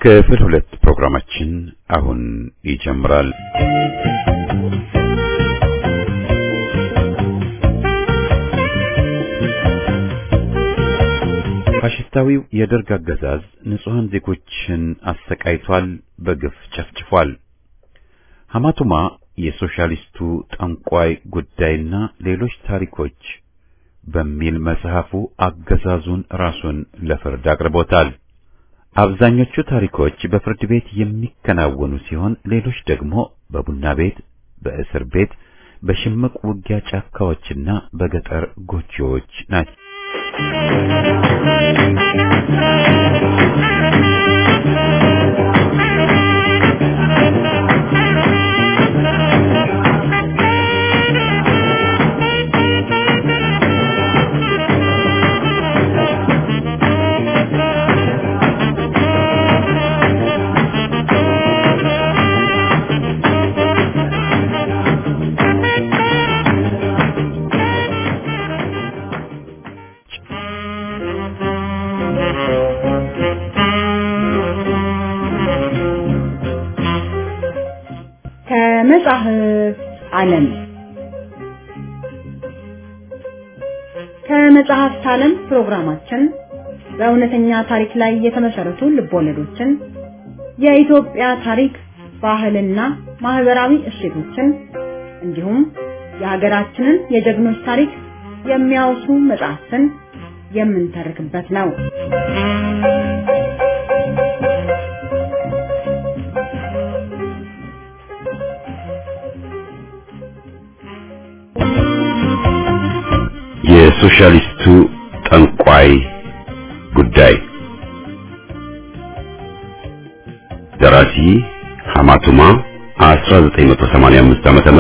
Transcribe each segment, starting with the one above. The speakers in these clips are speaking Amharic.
ክፍል 2 ፕሮግራማችን አሁን ይጀምራል። ፋሽስታዊው የደርግ አገዛዝ ንጹሃን ዜጎችን አሰቃይቷል፣ በግፍ ጨፍጭፏል። ሐማቱማ የሶሻሊስቱ ጠንቋይ ጉዳይና ሌሎች ታሪኮች በሚል መጽሐፉ አገዛዙን ራሱን ለፍርድ አቅርቦታል። አብዛኞቹ ታሪኮች በፍርድ ቤት የሚከናወኑ ሲሆን ሌሎች ደግሞ በቡና ቤት፣ በእስር ቤት፣ በሽምቅ ውጊያ ጫካዎችና በገጠር ጎጆዎች ናቸው። ከመጽሐፍት ዓለም ፕሮግራማችን በእውነተኛ ታሪክ ላይ የተመሰረቱ ልቦለዶችን፣ የኢትዮጵያ ታሪክ፣ ባህልና ማህበራዊ እሴቶችን እንዲሁም የሀገራችንን የጀግኖች ታሪክ የሚያወሱ መጽሐፍትን የምንተርክበት ነው። የሶሻሊስቱ ጠንቋይ ጉዳይ ደራሲ ሐማቱማ 1985 ዓ.ም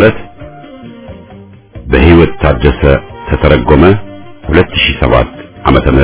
በህይወት ታደሰ ተተረጎመ 2007 ዓ.ም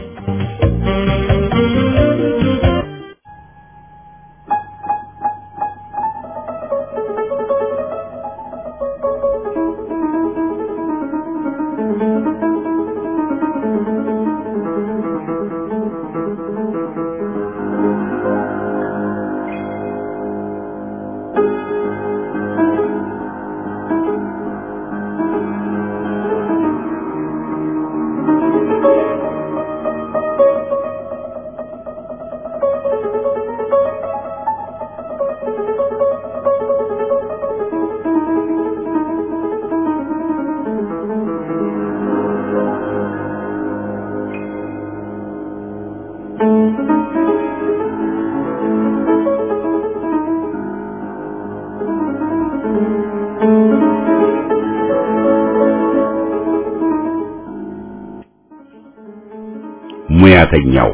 ሙያተኛው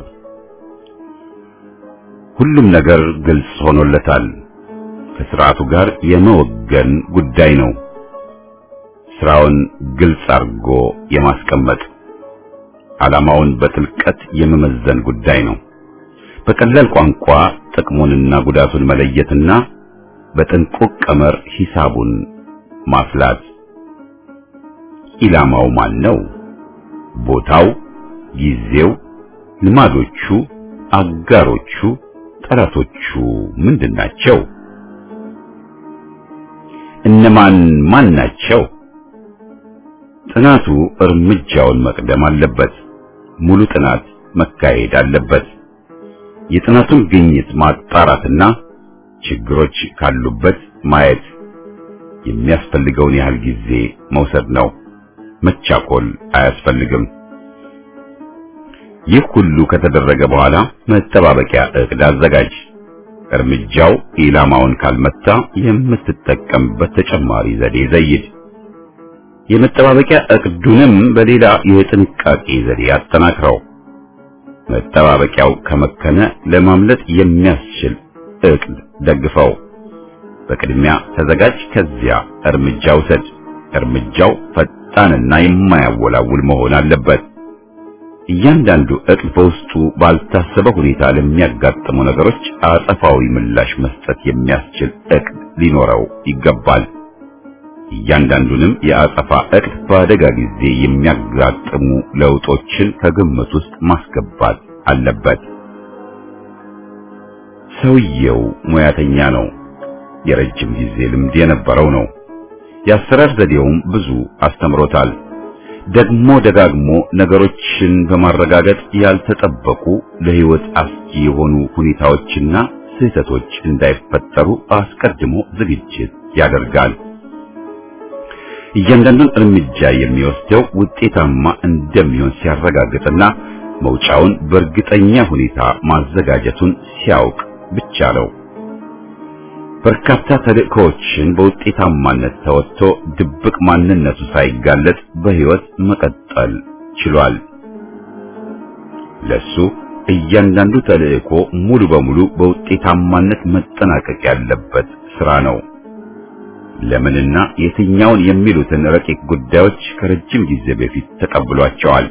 ሁሉም ነገር ግልጽ ሆኖለታል። ከሥርዓቱ ጋር የመወገን ጉዳይ ነው። ስራውን ግልጽ አድርጎ የማስቀመጥ ዓላማውን በጥልቀት የመመዘን ጉዳይ ነው። በቀላል ቋንቋ ጥቅሙንና ጉዳቱን መለየትና በጥንቁቅ ቀመር ሂሳቡን ማስላት። ኢላማው ማን ነው? ቦታው፣ ጊዜው፣ ልማዶቹ፣ አጋሮቹ፣ ጠላቶቹ ምንድናቸው? ማን ናቸው? ጥናቱ እርምጃውን መቅደም አለበት። ሙሉ ጥናት መካሄድ አለበት። የጥናቱን ግኝት ማጣራትና ችግሮች ካሉበት ማየት የሚያስፈልገውን ያህል ጊዜ መውሰድ ነው። መቻኮል አያስፈልግም። ይህ ሁሉ ከተደረገ በኋላ መጠባበቂያ እቅድ አዘጋጅ። እርምጃው ኢላማውን ካልመታ የምትጠቀምበት ተጨማሪ ዘዴ ዘይድ። የመጠባበቂያ እቅዱንም በሌላ የጥንቃቄ ዘዴ አጠናክረው። መጠባበቂያው ከመከነ ለማምለጥ የሚያስችል እቅድ ደግፈው። በቅድሚያ ተዘጋጅ፣ ከዚያ እርምጃ ውሰድ። እርምጃው ፈጣንና የማያወላውል መሆን አለበት። እያንዳንዱ እቅድ በውስጡ ባልታሰበ ሁኔታ ለሚያጋጥሙ ነገሮች አጸፋዊ ምላሽ መስጠት የሚያስችል እቅድ ሊኖረው ይገባል። እያንዳንዱንም የአጸፋ እቅድ በአደጋ ጊዜ የሚያጋጥሙ ለውጦችን ከግምት ውስጥ ማስገባት አለበት። ሰውየው ሙያተኛ ነው። የረጅም ጊዜ ልምድ የነበረው ነው። የአሰራር ዘዴውም ብዙ አስተምሮታል። ደግሞ ደጋግሞ ነገሮችን በማረጋገጥ ያልተጠበቁ ለህይወት አስጊ የሆኑ ሁኔታዎችና ስህተቶች እንዳይፈጠሩ አስቀድሞ ዝግጅት ያደርጋል። እያንዳንዱን እርምጃ የሚወስደው ውጤታማ እንደሚሆን ሲያረጋግጥና መውጫውን በእርግጠኛ ሁኔታ ማዘጋጀቱን ሲያውቅ ብቻ ነው። በርካታ ተልእኮዎችን በውጤታማነት ተወጥቶ ድብቅ ማንነቱ ሳይጋለጥ በህይወት መቀጠል ችሏል። ለሱ እያንዳንዱ ተልእኮ ሙሉ በሙሉ በውጤታማነት መጠናቀቅ ያለበት ስራ ነው። ለምንና የትኛውን የሚሉትን ረቂቅ ጉዳዮች ከረጅም ጊዜ በፊት ተቀብሏቸዋል።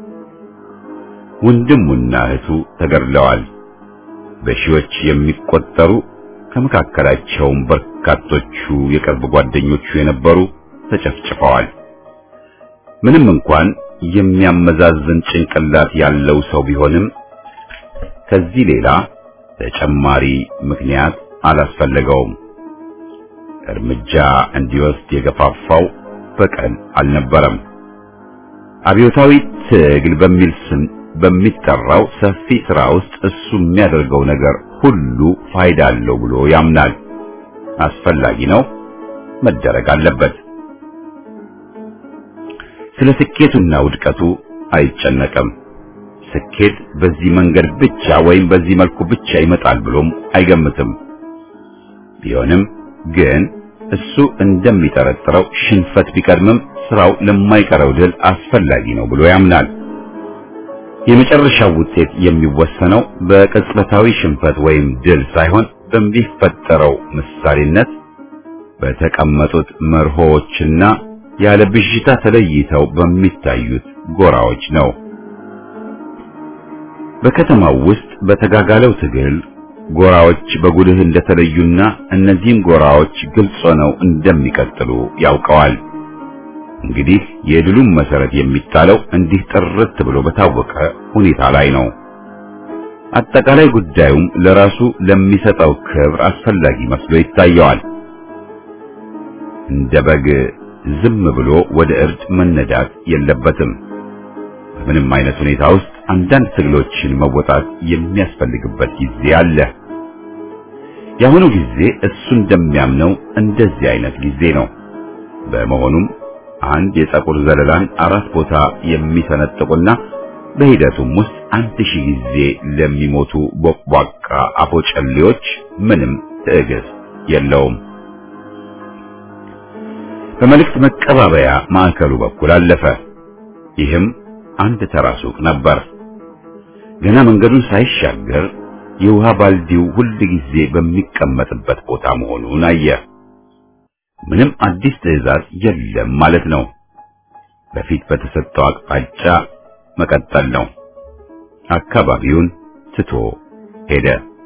ወንድሙና እህቱ ተገድለዋል። በሺዎች የሚቆጠሩ ከመካከላቸውም በርካቶቹ የቅርብ ጓደኞቹ የነበሩ ተጨፍጭፈዋል። ምንም እንኳን የሚያመዛዝን ጭንቅላት ያለው ሰው ቢሆንም ከዚህ ሌላ ተጨማሪ ምክንያት አላስፈለገውም። እርምጃ እንዲወስድ የገፋፋው በቀል አልነበረም። አብዮታዊ ትግል በሚል ስም በሚጠራው ሰፊ ሥራ ውስጥ እሱ የሚያደርገው ነገር ሁሉ ፋይዳ አለው ብሎ ያምናል። አስፈላጊ ነው፣ መደረግ አለበት። ስለ ስኬቱና ውድቀቱ አይጨነቅም። ስኬት በዚህ መንገድ ብቻ ወይም በዚህ መልኩ ብቻ ይመጣል ብሎም አይገምትም። ቢሆንም ግን እሱ እንደሚጠረጥረው ሽንፈት ቢቀድምም ስራው ለማይቀረው ድል አስፈላጊ ነው ብሎ ያምናል። የመጨረሻው ውጤት የሚወሰነው በቅጽበታዊ ሽንፈት ወይም ድል ሳይሆን በሚፈጠረው ምሳሌነት፣ በተቀመጡት መርሆዎችና ያለ ብዥታ ተለይተው በሚታዩት ጎራዎች ነው። በከተማው ውስጥ በተጋጋለው ትግል ጎራዎች በጉልህ እንደተለዩና እነዚህም ጎራዎች ግልጽ ሆነው እንደሚቀጥሉ ያውቀዋል። እንግዲህ የድሉም መሰረት የሚጣለው እንዲህ ጥርት ብሎ በታወቀ ሁኔታ ላይ ነው። አጠቃላይ ጉዳዩም ለራሱ ለሚሰጠው ክብር አስፈላጊ መስሎ ይታየዋል። እንደ በግ ዝም ብሎ ወደ እርድ መነዳት የለበትም። በምንም አይነት ሁኔታ ውስጥ አንዳንድ ትግሎችን መወጣት የሚያስፈልግበት ጊዜ አለ። የአሁኑ ጊዜ እሱ እንደሚያምነው እንደዚህ አይነት ጊዜ ነው። በመሆኑም አንድ የፀጉር ዘለላን 4 ቦታ የሚሰነጥቁና በሂደቱም ውስጥ 1000 ጊዜ ለሚሞቱ ቦቅቧቃ አፎጨሌዎች ምንም ትዕግስት የለውም። በመልእክት መቀባበያ ማዕከሉ በኩል አለፈ። ይህም አንድ ተራ ሱቅ ነበር። ገና መንገዱን ሳይሻገር የውሃ ባልዲው ሁል ጊዜ በሚቀመጥበት ቦታ መሆኑን አየ። ምንም አዲስ ትዕዛዝ የለም ማለት ነው። በፊት በተሰጠው አቅጣጫ መቀጠል ነው። አካባቢውን ትቶ ሄደ።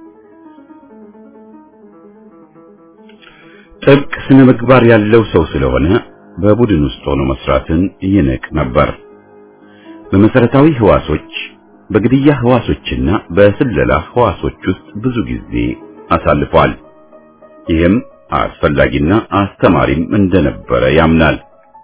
ጥብቅ ስነ ምግባር ያለው ሰው ስለሆነ በቡድን ውስጥ ሆኖ መስራትን ይንቅ ነበር። በመሰረታዊ ህዋሶች፣ በግድያ ህዋሶችና በስለላ ህዋሶች ውስጥ ብዙ ጊዜ አሳልፏል። ይህም አስፈላጊና አስተማሪም እንደነበረ ያምናል።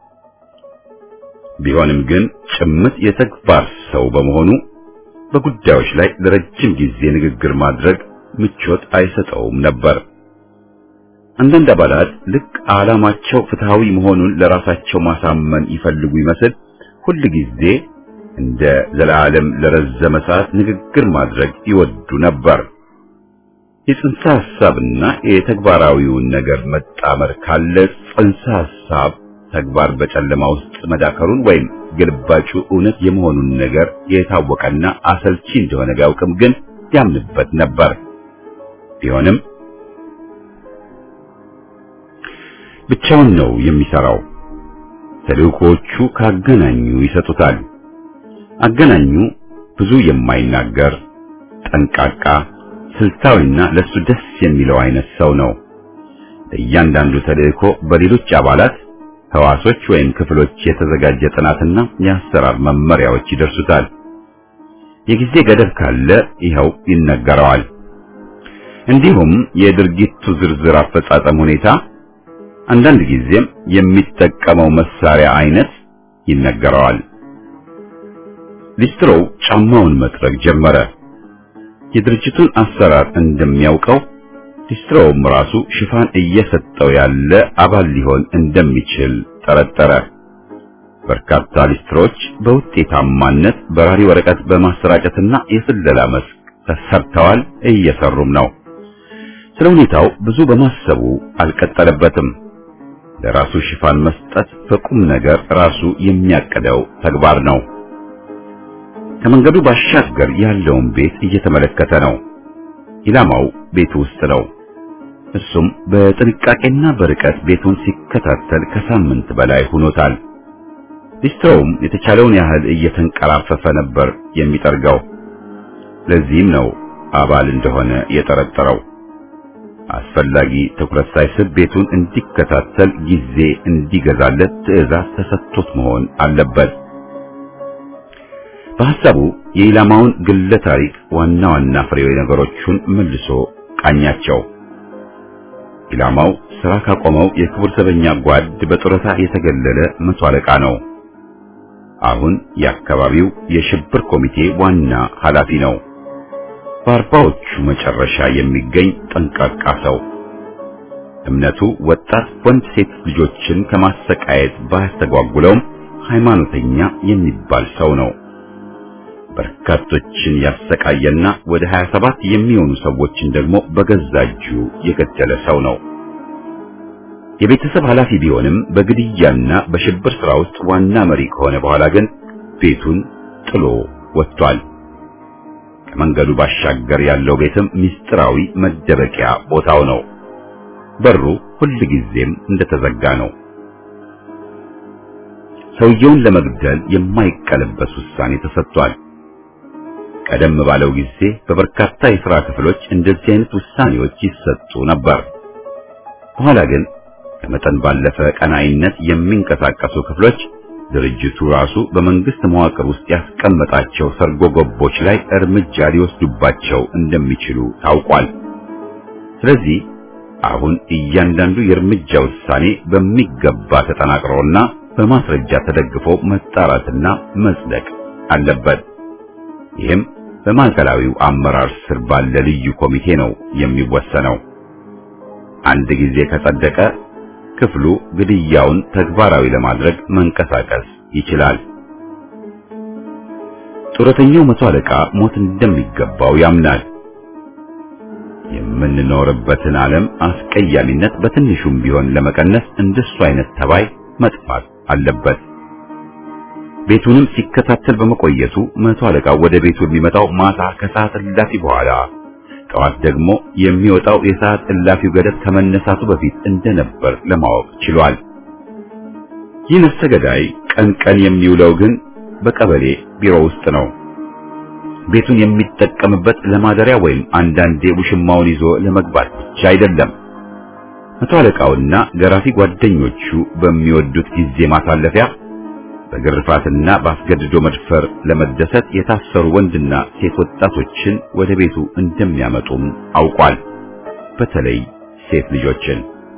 ቢሆንም ግን ጭምት የተግባር ሰው በመሆኑ በጉዳዮች ላይ ለረጅም ጊዜ ንግግር ማድረግ ምቾት አይሰጠውም ነበር። አንዳንድ አባላት ልክ ዓላማቸው ፍትሃዊ መሆኑን ለራሳቸው ማሳመን ይፈልጉ ይመስል ሁል ጊዜ እንደ ዘላለም ለረዘመ ሰዓት ንግግር ማድረግ ይወዱ ነበር። የጽንሰ ሐሳብና የተግባራዊውን ነገር መጣመር ካለ ጽንሰ ሐሳብ ተግባር በጨለማ ውስጥ መዳከሩን ወይም ግልባጩ እውነት የመሆኑን ነገር የታወቀና አሰልቺ እንደሆነ ቢያውቅም ግን ያምንበት ነበር። ቢሆንም ብቻውን ነው የሚሰራው። ተልእኮቹ ካገናኙ ይሰጡታል። አገናኙ ብዙ የማይናገር ጠንቃቃ፣ ስልታዊና ለሱ ደስ የሚለው አይነት ሰው ነው። እያንዳንዱ ተልእኮ በሌሎች አባላት ህዋሶች ወይም ክፍሎች የተዘጋጀ ጥናትና የአሰራር መመሪያዎች ይደርሱታል። የጊዜ ገደብ ካለ ይኸው ይነገረዋል። እንዲሁም የድርጊቱ ዝርዝር አፈጻጸም ሁኔታ፣ አንዳንድ ጊዜም የሚጠቀመው መሳሪያ አይነት ይነገረዋል። ሊስትሮው ጫማውን መጥረግ ጀመረ። የድርጅቱን አሰራር እንደሚያውቀው ሊስትሮውም ራሱ ሽፋን እየሰጠው ያለ አባል ሊሆን እንደሚችል ጠረጠረ። በርካታ ሊስትሮች በውጤታማነት በራሪ ወረቀት በማሰራጨትና የስለላ መስክ ተሰርተዋል፣ እየሰሩም ነው። ስለ ሁኔታው ብዙ በማሰቡ አልቀጠለበትም። ለራሱ ሽፋን መስጠት በቁም ነገር ራሱ የሚያቀደው ተግባር ነው። ከመንገዱ ባሻገር ያለውን ቤት እየተመለከተ ነው። ኢላማው ቤቱ ውስጥ ነው። እሱም በጥንቃቄና በርቀት ቤቱን ሲከታተል ከሳምንት በላይ ሆኖታል። ሊስትሮውም የተቻለውን ያህል እየተንቀራፈፈ ነበር የሚጠርገው። ለዚህም ነው አባል እንደሆነ የጠረጠረው። አስፈላጊ ትኩረት ሳይስብ ቤቱን እንዲከታተል ጊዜ እንዲገዛለት ትዕዛዝ ተሰጥቶት መሆን አለበት። በሐሳቡ የኢላማውን ግለ ታሪክ ዋና ዋና ፍሬ ነገሮቹን መልሶ ቃኛቸው። ኢላማው ስራ ካቆመው የክቡር ዘበኛ ጓድ በጡረታ የተገለለ 100 አለቃ ነው። አሁን የአካባቢው የሽብር ኮሚቴ ዋና ኃላፊ ነው። በአርባዎቹ መጨረሻ የሚገኝ ጠንቃቃ ሰው። እምነቱ ወጣት ወንድ ሴት ልጆችን ከማሰቃየት ባያስተጓጉለውም ሃይማኖተኛ የሚባል ሰው ነው። በርካቶችን ያሰቃየና ወደ 27 የሚሆኑ ሰዎችን ደግሞ በገዛ እጁ የገደለ ሰው ነው። የቤተሰብ ኃላፊ ቢሆንም በግድያና በሽብር ሥራ ውስጥ ዋና መሪ ከሆነ በኋላ ግን ቤቱን ጥሎ ወጥቷል። ከመንገዱ ባሻገር ያለው ቤትም ሚስጥራዊ መደበቂያ ቦታው ነው። በሩ ሁልጊዜም እንደተዘጋ ነው። ሰውየውን ለመግደል የማይቀለበስ ውሳኔ ተሰጥቷል። ቀደም ባለው ጊዜ በበርካታ የሥራ ክፍሎች እንደዚህ አይነት ውሳኔዎች ይሰጡ ነበር። በኋላ ግን ከመጠን ባለፈ ቀናኢነት የሚንቀሳቀሱ ክፍሎች ድርጅቱ ራሱ በመንግስት መዋቅር ውስጥ ያስቀመጣቸው ሰርጎ ገቦች ላይ እርምጃ ሊወስዱባቸው እንደሚችሉ ታውቋል። ስለዚህ አሁን እያንዳንዱ የእርምጃ ውሳኔ በሚገባ ተጠናክሮና በማስረጃ ተደግፎ መጣራትና መጽደቅ አለበት። ይህም በማዕከላዊው አመራር ስር ባለ ልዩ ኮሚቴ ነው የሚወሰነው። አንድ ጊዜ ከጸደቀ ክፍሉ ግድያውን ተግባራዊ ለማድረግ መንቀሳቀስ ይችላል። ጡረተኛው 100 አለቃ ሞት እንደሚገባው ያምናል። የምንኖርበትን ዓለም አስቀያሚነት በትንሹም ቢሆን ለመቀነስ እንደሱ አይነት ተባይ መጥፋት አለበት። ቤቱንም ሲከታተል በመቆየቱ 100 አለቃው ወደ ቤቱ የሚመጣው ማታ ከሰዓት እላፊ በኋላ፣ ጠዋት ደግሞ የሚወጣው የሰዓት እላፊው ገደብ ከመነሳቱ በፊት እንደነበር ለማወቅ ችሏል። ይህ ነፍሰ ገዳይ ቀን ቀን የሚውለው ግን በቀበሌ ቢሮ ውስጥ ነው። ቤቱን የሚጠቀምበት ለማደሪያ ወይም አንዳንዴ ውሽማውን ይዞ ለመግባት ብቻ አይደለም። 100 አለቃውና ገራፊ ጓደኞቹ በሚወዱት ጊዜ ማሳለፊያ በግርፋትና በአስገድዶ መድፈር ለመደሰት የታሰሩ ወንድና ሴት ወጣቶችን ወደ ቤቱ እንደሚያመጡም አውቋል። በተለይ ሴት ልጆችን።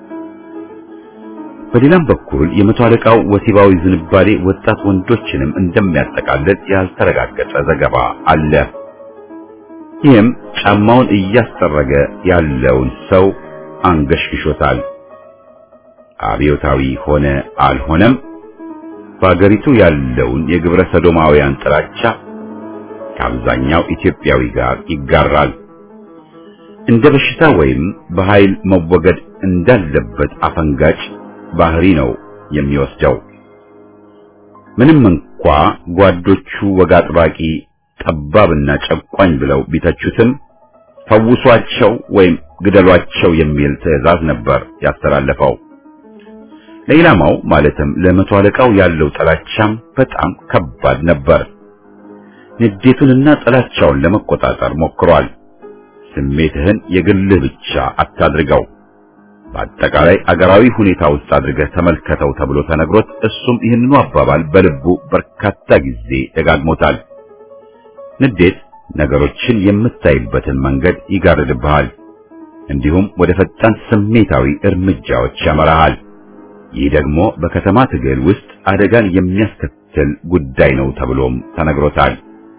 በሌላም በኩል የ100 አለቃው ወሲባዊ ዝንባሌ ወጣት ወንዶችንም እንደሚያጠቃልል ያልተረጋገጠ ዘገባ አለ። ይህም ጫማውን እያስጠረገ ያለውን ሰው አንገሽግሾታል። አብዮታዊ ሆነ አልሆነም በአገሪቱ ያለውን የግብረ ሰዶማውያን ጥላቻ ከአብዛኛው ኢትዮጵያዊ ጋር ይጋራል። እንደ በሽታ ወይም በኃይል መወገድ እንዳለበት አፈንጋጭ ባህሪ ነው የሚወስደው። ምንም እንኳ ጓዶቹ ወግ አጥባቂ፣ ጠባብና ጨቋኝ ብለው ቢተቹትም ፈውሷቸው ወይም ግደሏቸው የሚል ትዕዛዝ ነበር ያስተላለፈው። ለኢላማው ማለትም ለ100 አለቃው ያለው ጥላቻም በጣም ከባድ ነበር። ንዴቱንና ጥላቻውን ለመቆጣጠር ሞክሯል። ስሜትህን የግልህ ብቻ አታድርገው፣ በአጠቃላይ አገራዊ ሁኔታ ውስጥ አድርገህ ተመልከተው ተብሎ ተነግሮት እሱም ይህንኑ አባባል በልቡ በርካታ ጊዜ ደጋግሞታል። ንዴት ነገሮችን የምታይበትን መንገድ ይጋርድብሃል። እንዲሁም ወደ ፈጣን ስሜታዊ እርምጃዎች ያመራሃል። ይህ ደግሞ በከተማ ትግል ውስጥ አደጋን የሚያስከትል ጉዳይ ነው ተብሎም ተነግሮታል።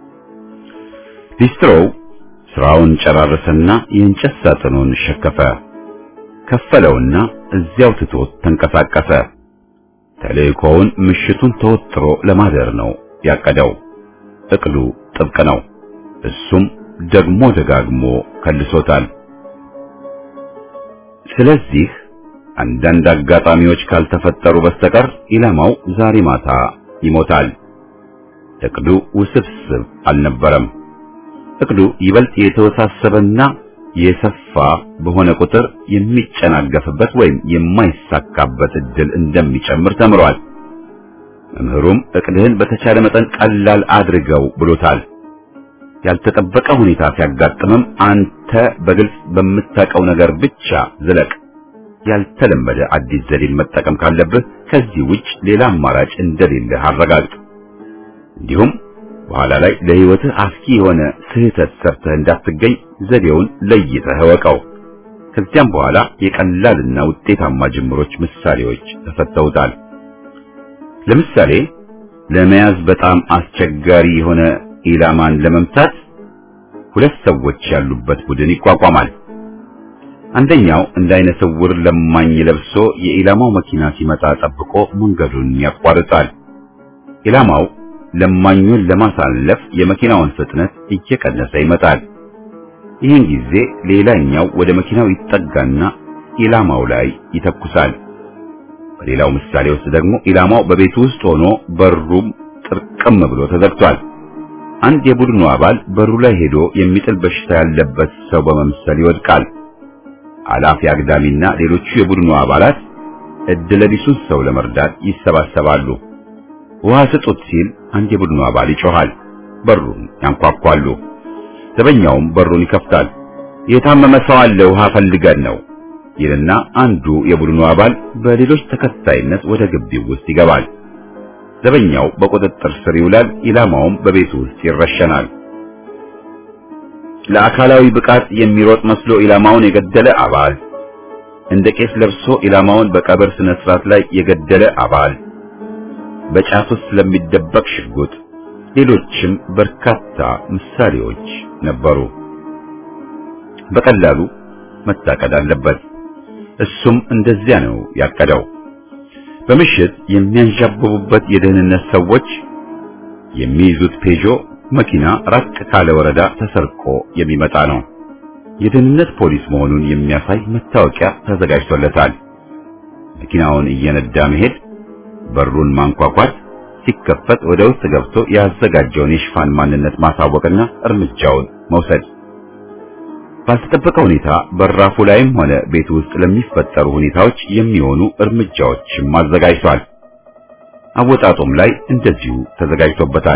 ሊስትሮው ስራውን ጨራረሰና የእንጨት ሳጥኑን ሸከፈ፣ ከፈለውና እዚያው ትቶት ተንቀሳቀሰ። ተልእኮውን ምሽቱን ተወጥሮ ለማደር ነው ያቀደው። እቅዱ ጥብቅ ነው። እሱም ደግሞ ደጋግሞ ከልሶታል። ስለዚህ አንዳንድ አጋጣሚዎች ካልተፈጠሩ በስተቀር ኢላማው ዛሬ ማታ ይሞታል። እቅዱ ውስብስብ አልነበረም። እቅዱ ይበልጥ የተወሳሰበና የሰፋ በሆነ ቁጥር የሚጨናገፍበት ወይም የማይሳካበት እድል እንደሚጨምር ተምሯል። መምህሩም እቅድህን በተቻለ መጠን ቀላል አድርገው ብሎታል። ያልተጠበቀ ሁኔታ ሲያጋጥምም አንተ በግልጽ በምታውቀው ነገር ብቻ ዝለቅ። ያልተለመደ አዲስ ዘዴን መጠቀም ካለብህ ከዚህ ውጭ ሌላ አማራጭ እንደሌለ አረጋግጥ። እንዲሁም በኋላ ላይ ለህይወትህ አስጊ የሆነ ስህተት ሰርተህ እንዳትገኝ ዘዴውን ለይተህ እወቀው። ከዚያም በኋላ የቀላልና ውጤታማ ጅምሮች ምሳሌዎች ተሰጥተውታል። ለምሳሌ ለመያዝ በጣም አስቸጋሪ የሆነ ኢላማን ለመምታት ሁለት ሰዎች ያሉበት ቡድን ይቋቋማል። አንደኛው እንደ አይነ ስውር ለማኝ ለብሶ የኢላማው መኪና ሲመጣ ጠብቆ መንገዱን ያቋርጣል። ኢላማው ለማኙን ለማሳለፍ የመኪናውን ፍጥነት እየቀነሰ ይመጣል። ይህን ጊዜ ሌላኛው ወደ መኪናው ይጠጋና ኢላማው ላይ ይተኩሳል። በሌላው ምሳሌ ውስጥ ደግሞ ኢላማው በቤቱ ውስጥ ሆኖ በሩም ጥርቅም ብሎ ተዘግቷል። አንድ የቡድኑ አባል በሩ ላይ ሄዶ የሚጥል በሽታ ያለበት ሰው በመምሰል ይወድቃል። አላፊ አግዳሚና ሌሎቹ የቡድኑ አባላት እድለቢሱን ሰው ለመርዳት ይሰባሰባሉ። ውሃ ስጡት ሲል አንድ የቡድኑ አባል ይጮሃል። በሩን ያንኳኳሉ። ዘበኛውም በሩን ይከፍታል። የታመመ ሰው አለ፣ ውሃ ፈልገን ነው ይልና አንዱ የቡድኑ አባል በሌሎች ተከታይነት ወደ ግቢው ውስጥ ይገባል። ዘበኛው በቁጥጥር ስር ይውላል። ኢላማውም በቤቱ ውስጥ ይረሸናል። ለአካላዊ ብቃት የሚሮጥ መስሎ ኢላማውን የገደለ አባል፣ እንደ ቄስ ለብሶ ኢላማውን በቀብር ስነ ስርዓት ላይ የገደለ አባል፣ በጫት ውስጥ ስለሚደበቅ ሽጉጥ፣ ሌሎችም በርካታ ምሳሌዎች ነበሩ። በቀላሉ መታቀድ አለበት። እሱም እንደዚያ ነው ያቀደው። በምሽት የሚያንዣብቡበት የደህንነት ሰዎች የሚይዙት ፔጆ መኪና ራቅ ካለ ወረዳ ተሰርቆ የሚመጣ ነው። የደህንነት ፖሊስ መሆኑን የሚያሳይ መታወቂያ ተዘጋጅቶለታል። መኪናውን እየነዳ መሄድ፣ በሩን ማንኳኳት፣ ሲከፈት ወደ ውስጥ ገብቶ ያዘጋጀውን የሽፋን ማንነት ማሳወቅና እርምጃውን መውሰድ። ባልተጠበቀ ሁኔታ በራፉ ላይም ሆነ ቤት ውስጥ ለሚፈጠሩ ሁኔታዎች የሚሆኑ እርምጃዎችም አዘጋጅቷል። አወጣጡም ላይ እንደዚሁ ተዘጋጅቶበታል።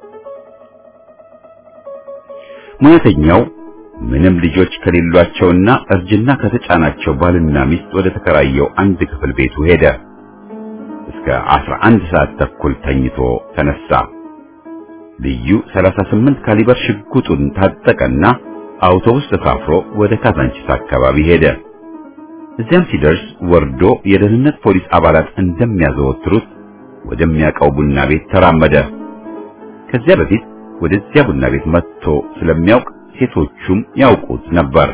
ሙያተኛው ምንም ልጆች ከሌሏቸውና እርጅና ከተጫናቸው ባልና ሚስት ወደ ተከራየው አንድ ክፍል ቤቱ ሄደ። እስከ 11 ሰዓት ተኩል ተኝቶ ተነሳ። ልዩ 38 ካሊበር ሽጉጡን ታጠቀና አውቶቡስ ተሳፍሮ ወደ ካዛንቺስ አካባቢ ሄደ። እዚያም ሲደርስ ወርዶ የደህንነት ፖሊስ አባላት እንደሚያዘወትሩት ወደሚያውቀው ቡና ቤት ተራመደ። ከዚያ በፊት ወደዚያ ቡና ቤት መጥቶ ስለሚያውቅ ሴቶቹም ያውቁት ነበር።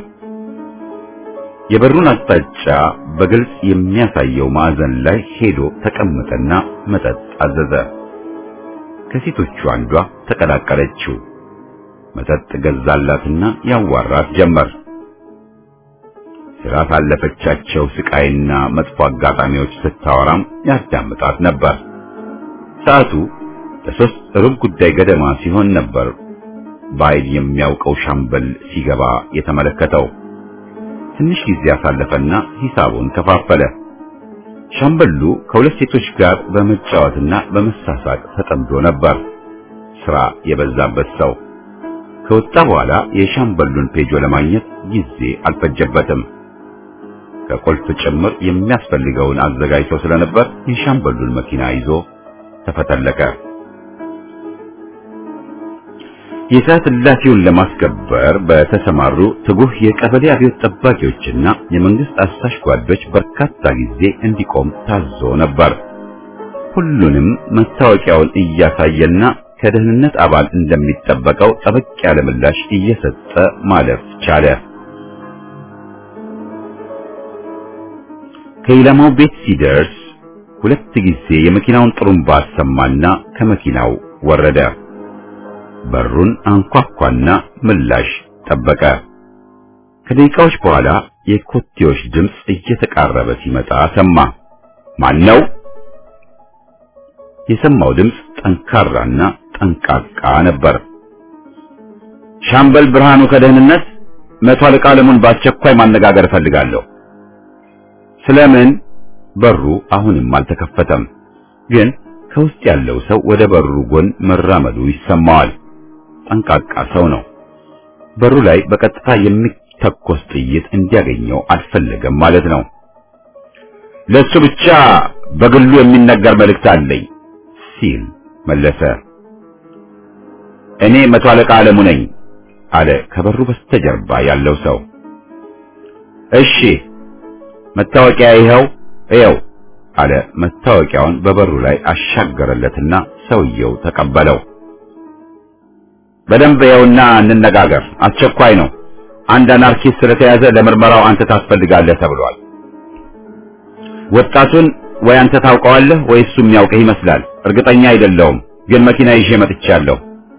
የበሩን አቅጣጫ በግልጽ የሚያሳየው ማዕዘን ላይ ሄዶ ተቀመጠና መጠጥ አዘዘ። ከሴቶቹ አንዷ ተቀላቀለችው። መጠጥ ገዛላትና ያዋራት ጀመር። ስላሳለፈቻቸው ስቃይና መጥፎ አጋጣሚዎች ስታወራም ያዳምጣት ነበር። ሰዓቱ ለሶስት ሩብ ጉዳይ ገደማ ሲሆን ነበር ባይል የሚያውቀው ሻምበል ሲገባ የተመለከተው። ትንሽ ጊዜ አሳለፈና ሂሳቡን ከፋፈለ። ሻምበሉ ከሁለት ሴቶች ጋር በመጫወትና በመሳሳቅ ተጠምዶ ነበር። ስራ የበዛበት ሰው። ከወጣ በኋላ የሻምበሉን ፔጆ ለማግኘት ጊዜ አልፈጀበትም። ከቁልፍ ጭምር የሚያስፈልገውን አዘጋጅቶ ስለነበር የሻምበሉን መኪና ይዞ ተፈተለቀ። የሰዓት እላፊውን ለማስከበር በተሰማሩ ትጉህ የቀበሌ አብዮት ጠባቂዎችና የመንግስት አሳሽ ጓዶች በርካታ ጊዜ እንዲቆም ታዞ ነበር። ሁሉንም መታወቂያውን እያሳየና ከደህንነት አባል እንደሚጠበቀው ጠበቅ ያለ ምላሽ እየሰጠ ማለፍ ቻለ። ከኢላማው ቤት ሲደርስ ሁለት ጊዜ የመኪናውን ጥሩምባ አሰማና ከመኪናው ወረደ። በሩን አንኳኳና ምላሽ ጠበቀ። ከደቂቃዎች በኋላ የኮቴዎች ድምፅ እየተቃረበ ሲመጣ ሰማ። ማን ነው? የሰማው ድምፅ ጠንካራና ጠንቃቃ ነበር። ሻምበል ብርሃኑ ከደህንነት፣ መቶ አለቃ ለሙን በአስቸኳይ ማነጋገር እፈልጋለሁ። ስለምን? በሩ አሁንም አልተከፈተም፣ ግን ከውስጥ ያለው ሰው ወደ በሩ ጎን መራመዱ ይሰማዋል። ጠንቃቃ ሰው ነው። በሩ ላይ በቀጥታ የሚተኮስ ጥይት እንዲያገኘው አልፈለገም ማለት ነው። ለሱ ብቻ በግሉ የሚነገር መልእክት አለኝ ሲል መለሰ። እኔ መቶ አለቃ አለሙ ነኝ አለ ከበሩ በስተጀርባ ያለው ሰው። እሺ መታወቂያ ይኸው አለ። መታወቂያውን በበሩ ላይ አሻገረለትና ሰውየው ተቀበለው። በደንብ ይኸውና እንነጋገር፣ አስቸኳይ ነው። አንድ አናርኪስት ስለተያዘ ለምርመራው አንተ ታስፈልጋለህ ተብሏል። ወጣቱን ወይ አንተ ታውቀዋለህ ወይ እሱ የሚያውቅህ ይመስላል። እርግጠኛ አይደለሁም፣ ግን መኪና ይዤ መጥቻለሁ።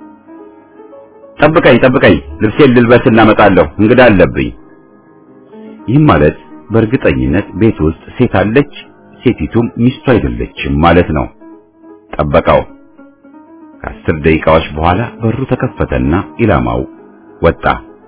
ጠብቀኝ፣ ልብሴን ልልበስና እመጣለሁ፣ እንግዳ አለብኝ። ይህም ማለት በእርግጠኝነት ቤት ውስጥ ሴት አለች፣ ሴቲቱም ሚስቱ አይደለችም ማለት ነው። ጠበቀው። ከ10 ደቂቃዎች በኋላ በሩ ተከፈተና ኢላማው ወጣ።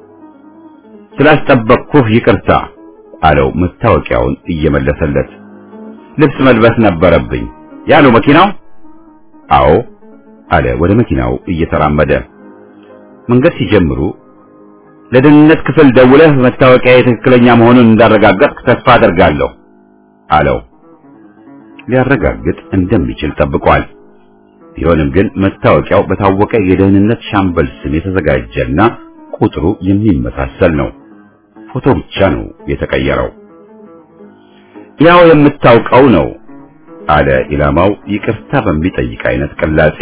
ስላስጠበቅኩህ ይቅርታ አለው መታወቂያውን እየመለሰለት። ልብስ መልበስ ነበረብኝ። ያለው መኪናው? አዎ አለ ወደ መኪናው እየተራመደ። መንገድ ሲጀምሩ ለደህንነት ክፍል ደውለህ መታወቂያ የትክክለኛ መሆኑን እንዳረጋገጥክ ተስፋ አደርጋለሁ አለው። ሊያረጋግጥ እንደሚችል ጠብቋል። ቢሆንም ግን መታወቂያው በታወቀ የደህንነት ሻምበል ስም የተዘጋጀና ቁጥሩ የሚመሳሰል ነው። ፎቶ ብቻ ነው የተቀየረው። ያው የምታውቀው ነው አለ ኢላማው ይቅርታ በሚጠይቅ አይነት ቅላጼ።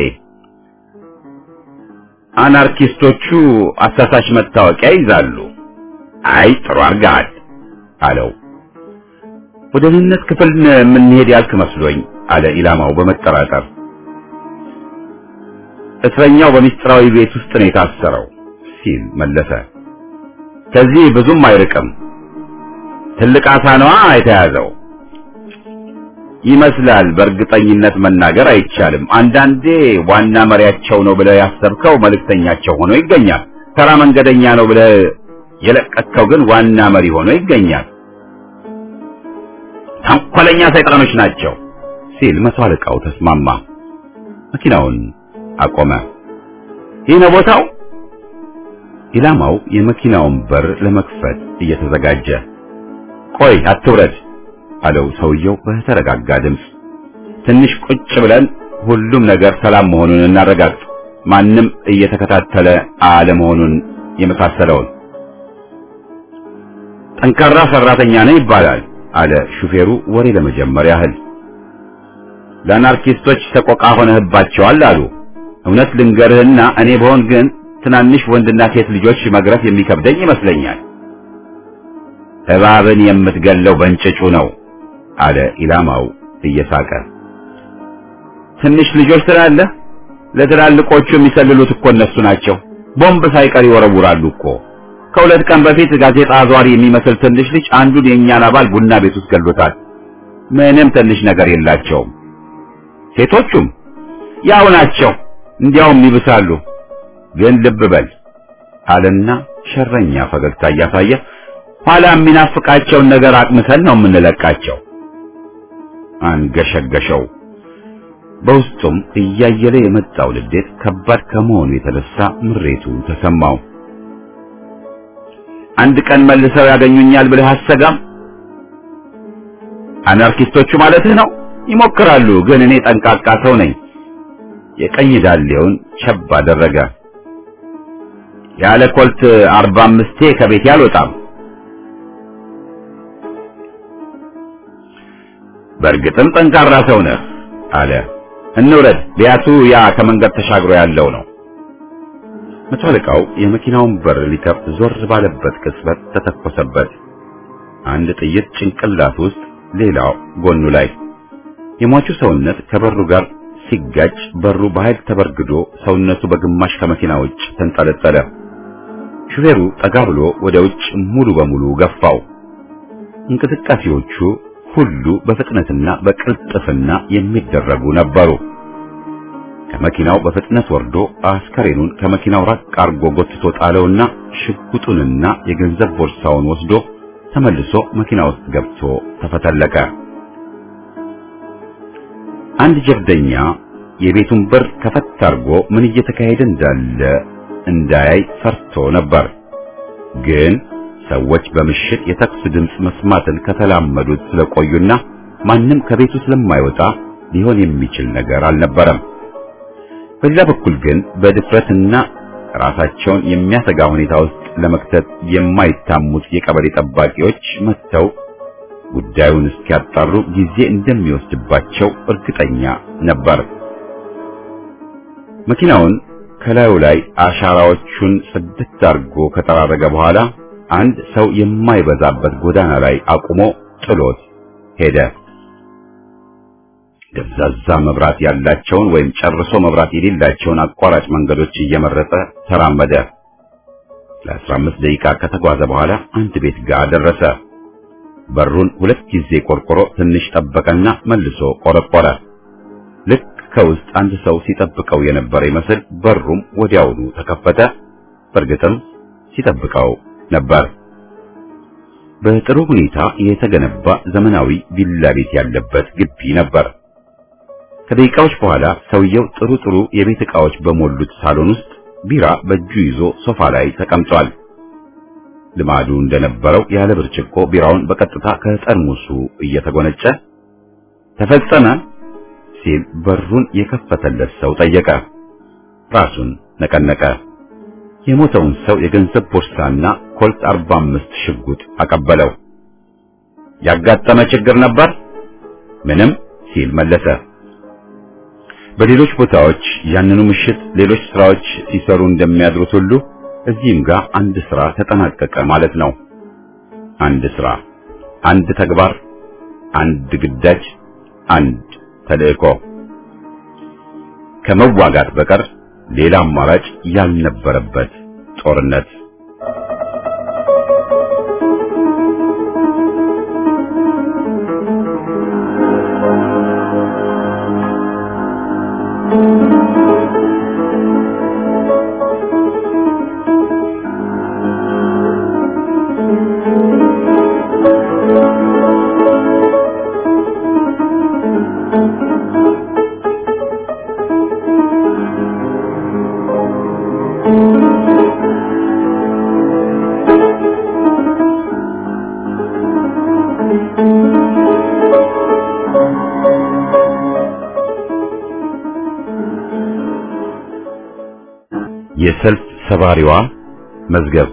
አናርኪስቶቹ አሳሳች መታወቂያ ይዛሉ። አይ ጥሩ አድርገሃል አለው። ወደ ደህንነት ክፍል ምን ሄድ ያልክ መስሎኝ አለ ኢላማው በመጠራጠር። እስረኛው በሚስጥራዊ ቤት ውስጥ ነው የታሰረው ሲል መለሰ። ከዚህ ብዙም አይርቅም። ትልቅ አሳ ነዋ የተያዘው ይመስላል። በእርግጠኝነት መናገር አይቻልም። አንዳንዴ ዋና መሪያቸው ነው ብለህ ያሰብከው መልእክተኛቸው ሆኖ ይገኛል። ተራ መንገደኛ ነው ብለህ የለቀቅከው ግን ዋና መሪ ሆኖ ይገኛል። ተንኮለኛ ሰይጣኖች ናቸው ሲል መቶ አለቃው ተስማማ። መኪናውን አቆመ። ይህ ነው ቦታው? ኢላማው የመኪናውን በር ለመክፈት እየተዘጋጀ። ቆይ አትውረድ አለው ሰውየው በተረጋጋ ድምፅ። ትንሽ ቁጭ ብለን ሁሉም ነገር ሰላም መሆኑን እናረጋግጥ፣ ማንም እየተከታተለ አለመሆኑን የመሳሰለውን። ጠንካራ ሰራተኛ ነህ ይባላል አለ ሹፌሩ ወሬ ለመጀመር ያህል። ለአናርኪስቶች ተቆቃ ሆነህባቸዋል አሉ። እውነት ልንገርህና እኔ በሆን ግን ትናንሽ ወንድና ሴት ልጆች መግረፍ የሚከብደኝ ይመስለኛል። እባብን የምትገለው በእንጭጩ ነው አለ ኢላማው እየሳቀ። ትንሽ ልጆች ትላለህ? ለትላልቆቹ የሚሰልሉት እኮ እነሱ ናቸው። ቦምብ ሳይቀር ይወረውራሉ እኮ። ከሁለት ቀን በፊት ጋዜጣ አዟሪ የሚመስል ትንሽ ልጅ አንዱን የእኛን አባል ቡና ቤት ውስጥ ገሎታል። ምንም ትንሽ ነገር የላቸውም። ሴቶቹም ያው ናቸው፣ እንዲያውም ይብሳሉ። ግን ልብ በል አለና ሸረኛ ፈገግታ እያሳየ ኋላ የሚናፍቃቸውን ነገር አቅምሰን ነው የምንለቃቸው። አንገሸገሸው። በውስጡም እያየለ የመጣው ልዴት ከባድ ከመሆኑ የተነሳ ምሬቱ ተሰማው። አንድ ቀን መልሰው ያገኙኛል ብለህ አሰጋም? አናርኪስቶቹ ማለትህ ነው? ይሞክራሉ፣ ግን እኔ ጠንቃቃ ሰው ነኝ። የቀኝ ዳሌውን ቸብ አደረገ። ያለ ኮልት 45 ከቤት ያልወጣም። በእርግጥም ጠንካራ ሰው ነህ አለ። እንውረድ፣ ቢያቱ ያ ከመንገድ ተሻግሮ ያለው ነው። መቶ አለቃው የመኪናውን በር ሊከፍት ዞር ባለበት ቅጽበት ተተኮሰበት። አንድ ጥይት ጭንቅላት ውስጥ፣ ሌላው ጎኑ ላይ። የሟቹ ሰውነት ከበሩ ጋር ሲጋጭ በሩ በኃይል ተበርግዶ ሰውነቱ በግማሽ ከመኪና ውጭ ተንጠለጠለ። ሹፌሩ ጠጋ ብሎ ወደ ውጭ ሙሉ በሙሉ ገፋው። እንቅስቃሴዎቹ ሁሉ በፍጥነትና በቅልጥፍና የሚደረጉ ነበሩ። ከመኪናው በፍጥነት ወርዶ አስከሬኑን ከመኪናው ራቅ አርጎ ጎትቶ ጣለውና ሽጉጡንና የገንዘብ ቦርሳውን ወስዶ ተመልሶ መኪና ውስጥ ገብቶ ተፈተለቀ። አንድ ጀብደኛ የቤቱን በር ከፈት አርጎ ምን እየተካሄደ እንዳለ እንዳያይ ፈርቶ ነበር። ግን ሰዎች በምሽት የተኩስ ድምፅ መስማትን ከተላመዱት ስለቆዩና ማንም ከቤቱ ስለማይወጣ ሊሆን የሚችል ነገር አልነበረም። በሌላ በኩል ግን በድፍረትና ራሳቸውን የሚያሰጋ ሁኔታ ውስጥ ለመክተት የማይታሙት የቀበሌ ጠባቂዎች መጥተው ጉዳዩን እስኪያጣሩ ጊዜ እንደሚወስድባቸው እርግጠኛ ነበር። መኪናውን ከላዩ ላይ አሻራዎቹን ጽድት አድርጎ ከጠራረገ በኋላ አንድ ሰው የማይበዛበት ጎዳና ላይ አቁሞ ጥሎት ሄደ። ደብዛዛ መብራት ያላቸውን ወይም ጨርሶ መብራት የሌላቸውን አቋራጭ መንገዶች እየመረጠ ተራመደ። ለ15 ደቂቃ ከተጓዘ በኋላ አንድ ቤት ጋር ደረሰ። በሩን 2 ጊዜ ቆርቆሮ ትንሽ ጠበቀና መልሶ ቆረቆረ። ልክ ከውስጥ አንድ ሰው ሲጠብቀው የነበረ ይመስል በሩም ወዲያውኑ ተከፈተ። በእርግጥም ሲጠብቀው ነበር። በጥሩ ሁኔታ የተገነባ ዘመናዊ ቪላ ቤት ያለበት ግቢ ነበር። ከደቂቃዎች በኋላ ሰውየው ጥሩ የቤት ዕቃዎች በሞሉት ሳሎን ውስጥ ቢራ በእጁ ይዞ ሶፋ ላይ ተቀምጧል። ልማዱ እንደነበረው ያለ ብርጭቆ ቢራውን በቀጥታ ከጠርሙሱ እየተጎነጨ ተፈጸመ ሲል በሩን የከፈተለት ሰው ጠየቀ። ራሱን ነቀነቀ። የሞተውን ሰው የገንዘብ ቦርሳና ኮልት 45 ሽጉጥ አቀበለው። ያጋጠመ ችግር ነበር? ምንም ሲል መለሰ። በሌሎች ቦታዎች ያንኑ ምሽት ሌሎች ስራዎች ሲሰሩ እንደሚያድሩት ሁሉ እዚህም ጋር አንድ ስራ ተጠናቀቀ ማለት ነው። አንድ ስራ፣ አንድ ተግባር፣ አንድ ግዳጅ፣ አንድ ተልእኮ። ከመዋጋት በቀር ሌላ አማራጭ ያልነበረበት ጦርነት። የሰልፍ ሰባሪዋ መዝገብ።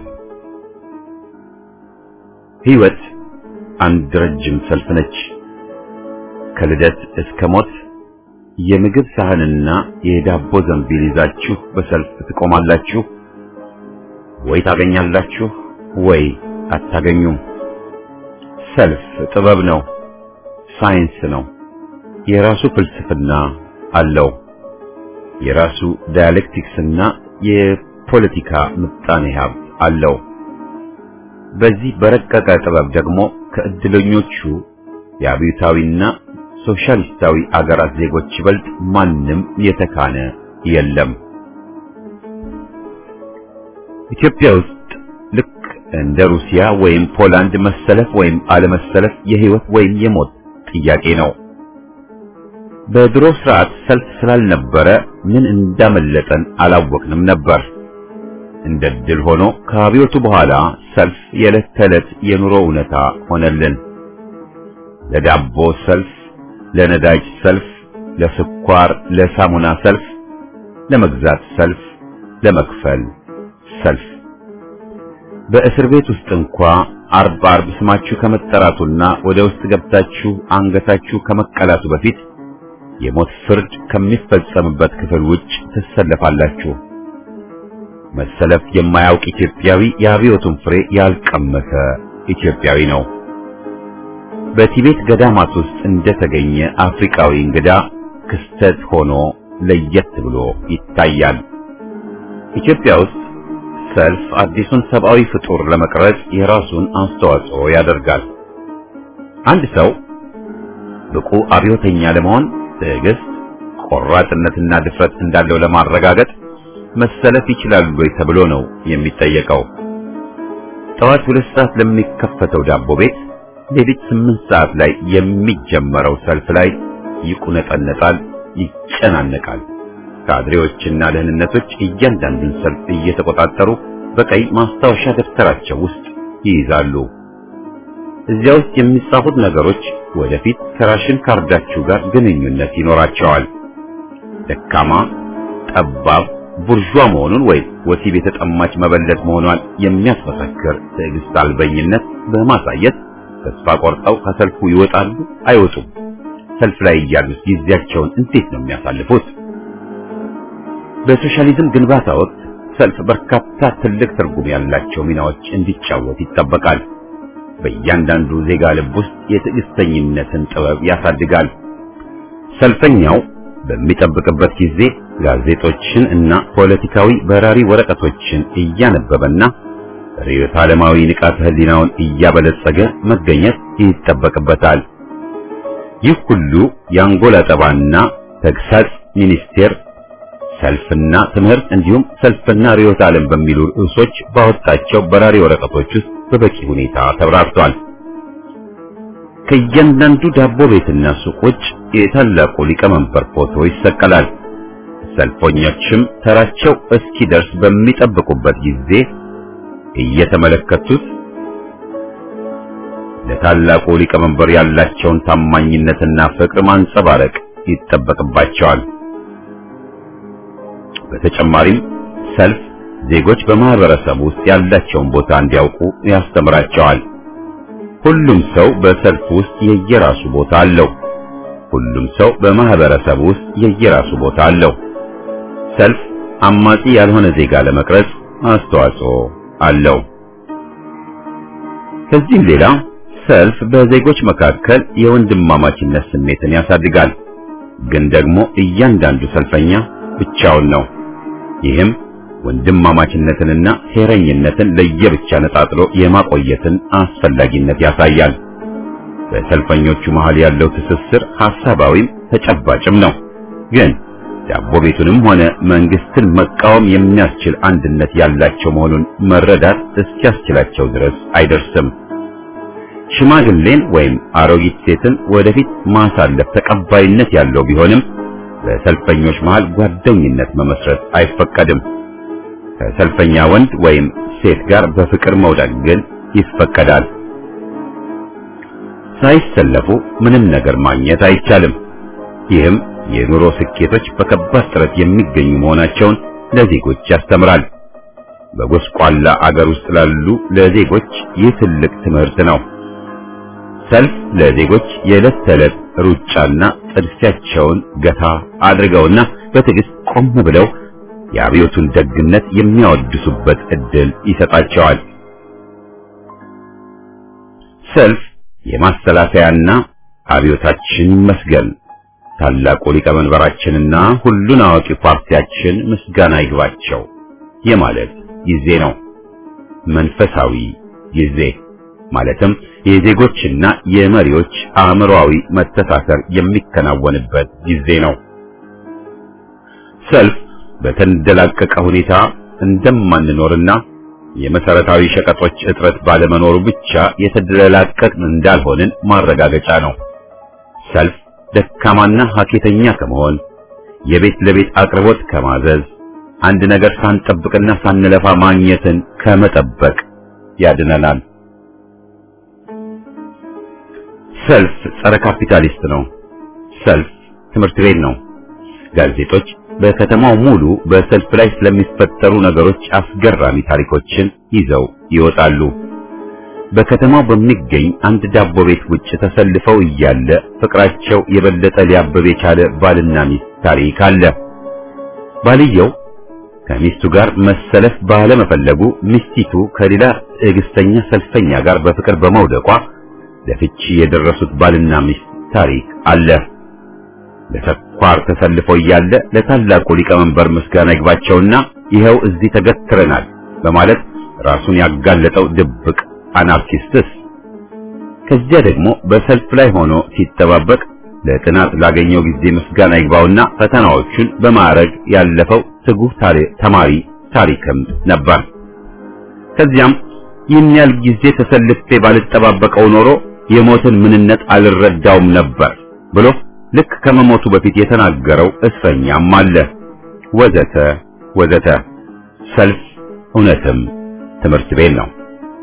ሕይወት አንድ ረጅም ሰልፍ ነች። ከልደት እስከ ሞት የምግብ ሳህንና የዳቦ ዘንቢል ይዛችሁ በሰልፍ ትቆማላችሁ። ወይ ታገኛላችሁ ወይ አታገኙም። ሰልፍ ጥበብ ነው፣ ሳይንስ ነው። የራሱ ፍልስፍና አለው። የራሱ ዳያሌክቲክስና የፖለቲካ ምጣኔ ሀብት አለው። በዚህ በረቀቀ ጥበብ ደግሞ ከእድለኞቹ የአብዮታዊና ሶሻሊስታዊ አገራት ዜጎች ይበልጥ ማንም የተካነ የለም። ኢትዮጵያ ውስጥ ልክ እንደ ሩሲያ ወይም ፖላንድ መሰለፍ ወይም አለመሰለፍ የህይወት ወይም የሞት ጥያቄ ነው። በድሮ ስርዓት ሰልፍ ስላልነበረ ምን እንዳመለጠን አላወቅንም ነበር። እንደ ድል ሆኖ ከአብዮቱ በኋላ ሰልፍ የዕለት ተዕለት የኑሮ እውነታ ሆነልን። ለዳቦ ሰልፍ፣ ለነዳጅ ሰልፍ፣ ለስኳር፣ ለሳሙና ሰልፍ፣ ለመግዛት ሰልፍ፣ ለመክፈል ሰልፍ። በእስር ቤት ውስጥ እንኳ አርብ ስማችሁ ከመጠራቱና ወደ ውስጥ ገብታችሁ አንገታችሁ ከመቀላቱ በፊት የሞት ፍርድ ከሚፈጸምበት ክፍል ውጭ ትሰለፋላችሁ። መሰለፍ የማያውቅ ኢትዮጵያዊ የአብዮቱን ፍሬ ያልቀመሰ ኢትዮጵያዊ ነው። በቲቤት ገዳማት ውስጥ እንደተገኘ አፍሪካዊ እንግዳ ክስተት ሆኖ ለየት ብሎ ይታያል። ኢትዮጵያ ውስጥ ሰልፍ አዲሱን ሰብአዊ ፍጡር ለመቅረጽ የራሱን አስተዋጽኦ ያደርጋል። አንድ ሰው ብቁ አብዮተኛ ለመሆን ትዕግስት፣ ቆራጥነትና ድፍረት እንዳለው ለማረጋገጥ መሰለፍ ይችላል ወይ ተብሎ ነው የሚጠየቀው። ጠዋት 2 ሰዓት ለሚከፈተው ዳቦ ቤት ሌሊት 8 ሰዓት ላይ የሚጀመረው ሰልፍ ላይ ይቁነጠነጣል፣ ይጨናነቃል። ካድሬዎችና ደህንነቶች እያንዳንዱን ሰልፍ እየተቆጣጠሩ በቀይ ማስታወሻ ደብተራቸው ውስጥ ይይዛሉ። እዚያ ውስጥ የሚጻፉት ነገሮች ወደፊት ከራሽን ካርዳችሁ ጋር ግንኙነት ይኖራቸዋል። ደካማ፣ ጠባብ፣ ቡርዣ መሆኑን ወይ ወሲብ የተጠማች መበለት መሆኗን የሚያስመሰክር ትዕግስት አልበኝነት በማሳየት ተስፋ ቆርጠው ከሰልፉ ይወጣሉ አይወጡም? ሰልፍ ላይ እያሉት ጊዜያቸውን እንዴት ነው የሚያሳልፉት? በሶሻሊዝም ግንባታ ወቅት ሰልፍ በርካታ ትልቅ ትርጉም ያላቸው ሚናዎች እንዲጫወት ይጠበቃል። በእያንዳንዱ ዜጋ ልብ ውስጥ የትዕግስተኝነትን ጥበብ ያሳድጋል። ሰልፈኛው በሚጠብቅበት ጊዜ ጋዜጦችን እና ፖለቲካዊ በራሪ ወረቀቶችን እያነበበና ርዕዮተ ዓለማዊ ንቃተ ህሊናውን እያበለጸገ መገኘት ይጠበቅበታል። ይህ ሁሉ የአንጎላ ጠባና ተግሳጽ ሚኒስቴር ሰልፍና ትምህርት እንዲሁም ሰልፍና ርዕዮተ ዓለም በሚሉ ርዕሶች ባወጣቸው በራሪ ወረቀቶች ውስጥ በበቂ ሁኔታ ተብራርቷል። ከእያንዳንዱ ዳቦ ቤትና ሱቆች የታላቁ ሊቀመንበር ፎቶ ይሰቀላል። ሰልፈኞችም ተራቸው እስኪደርስ በሚጠብቁበት ጊዜ እየተመለከቱት ለታላቁ ሊቀመንበር ያላቸውን ታማኝነትና ፍቅር ማንጸባረቅ ይጠበቅባቸዋል። በተጨማሪም ሰልፍ ዜጎች በማህበረሰብ ውስጥ ያላቸውን ቦታ እንዲያውቁ ያስተምራቸዋል። ሁሉም ሰው በሰልፍ ውስጥ የየራሱ ቦታ አለው። ሁሉም ሰው በማህበረሰብ ውስጥ የየራሱ ቦታ አለው። ሰልፍ አማጺ ያልሆነ ዜጋ ለመቅረጽ አስተዋጽኦ አለው። ከዚህም ሌላ ሰልፍ በዜጎች መካከል የወንድማማችነት ስሜትን ያሳድጋል። ግን ደግሞ እያንዳንዱ ሰልፈኛ ብቻውን ነው። ይህም ወንድማማችነትንና ሴረኝነትን ለየብቻ ነጣጥሎ የማቆየትን አስፈላጊነት ያሳያል። በሰልፈኞቹ መሃል ያለው ትስስር ሐሳባዊም ተጨባጭም ነው። ግን ዳቦ ቤቱንም ሆነ መንግስትን መቃወም የሚያስችል አንድነት ያላቸው መሆኑን መረዳት እስኪያስችላቸው ድረስ አይደርስም። ሽማግሌን ወይም አሮጊት ሴትን ወደፊት ማሳለፍ ተቀባይነት ያለው ቢሆንም በሰልፈኞች መሃል ጓደኝነት መመስረት አይፈቀድም። ከሰልፈኛ ወንድ ወይም ሴት ጋር በፍቅር መውደቅ ግን ይፈቀዳል። ሳይሰለፉ ምንም ነገር ማግኘት አይቻልም። ይህም የኑሮ ስኬቶች በከባድ ጥረት የሚገኙ መሆናቸውን ለዜጎች ያስተምራል። በጎስቋላ አገር ውስጥ ላሉ ለዜጎች ይህ ትልቅ ትምህርት ነው። ሰልፍ ለዜጎች የዕለት ተዕለት ሩጫና ጥድፊያቸውን ገታ አድርገውና በትዕግስት ቆም ብለው የአብዮቱን ደግነት የሚያወድሱበት ዕድል ይሰጣቸዋል። ሰልፍ የማሰላሰያና አብዮታችን ይመስገን ታላቁ ሊቀመንበራችንና ሁሉን አዋቂ ፓርቲያችን ምስጋና ይግባቸው የማለት ጊዜ ነው። መንፈሳዊ ጊዜ ማለትም የዜጎችና የመሪዎች አእምሮአዊ መተሳሰር የሚከናወንበት ጊዜ ነው። ሰልፍ በተንደላቀቀ ሁኔታ እንደማንኖርና የመሰረታዊ ሸቀጦች እጥረት ባለመኖሩ ብቻ የተደላቀቅን እንዳልሆንን ማረጋገጫ ነው። ሰልፍ ደካማና ሀኬተኛ ከመሆን የቤት ለቤት አቅርቦት ከማዘዝ አንድ ነገር ሳንጠብቅና ሳንለፋ ማግኘትን ከመጠበቅ ያድነናል። ሰልፍ ጸረ ካፒታሊስት ነው። ሰልፍ ትምህርት ቤት ነው። ጋዜጦች በከተማው ሙሉ በሰልፍ ላይ ስለሚፈጠሩ ነገሮች አስገራሚ ታሪኮችን ይዘው ይወጣሉ። በከተማው በሚገኝ አንድ ዳቦ ቤት ውጭ ተሰልፈው እያለ ፍቅራቸው የበለጠ ሊያብብ የቻለ ባልና ሚስት ታሪክ አለ። ባልየው ከሚስቱ ጋር መሰለፍ ባለመፈለጉ ሚስቲቱ ከሌላ ትዕግስተኛ ሰልፈኛ ጋር በፍቅር በመውደቋ ለፍቺ የደረሱት ባልና ሚስት ታሪክ አለ። ለተኳር ተሰልፈው እያለ ለታላቁ ሊቀመንበር ምስጋና ይግባቸውና ይኸው እዚህ ተገትረናል በማለት ራሱን ያጋለጠው ድብቅ አናርኪስትስ ከዚያ ደግሞ በሰልፍ ላይ ሆኖ ሲጠባበቅ ለጥናት ላገኘው ጊዜ ምስጋና ይግባውና ፈተናዎቹን በማዕረግ ያለፈው ትጉህ ተማሪ ታሪክም ነበር። ከዚያም ይህን ያህል ጊዜ ተሰልፌ ባልጠባበቀው ኖሮ የሞትን ምንነት አልረዳውም ነበር ብሎ ልክ ከመሞቱ በፊት የተናገረው እስረኛም አለ። ወዘተ ወዘተ። ሰልፍ እውነትም ትምህርት ቤት ነው።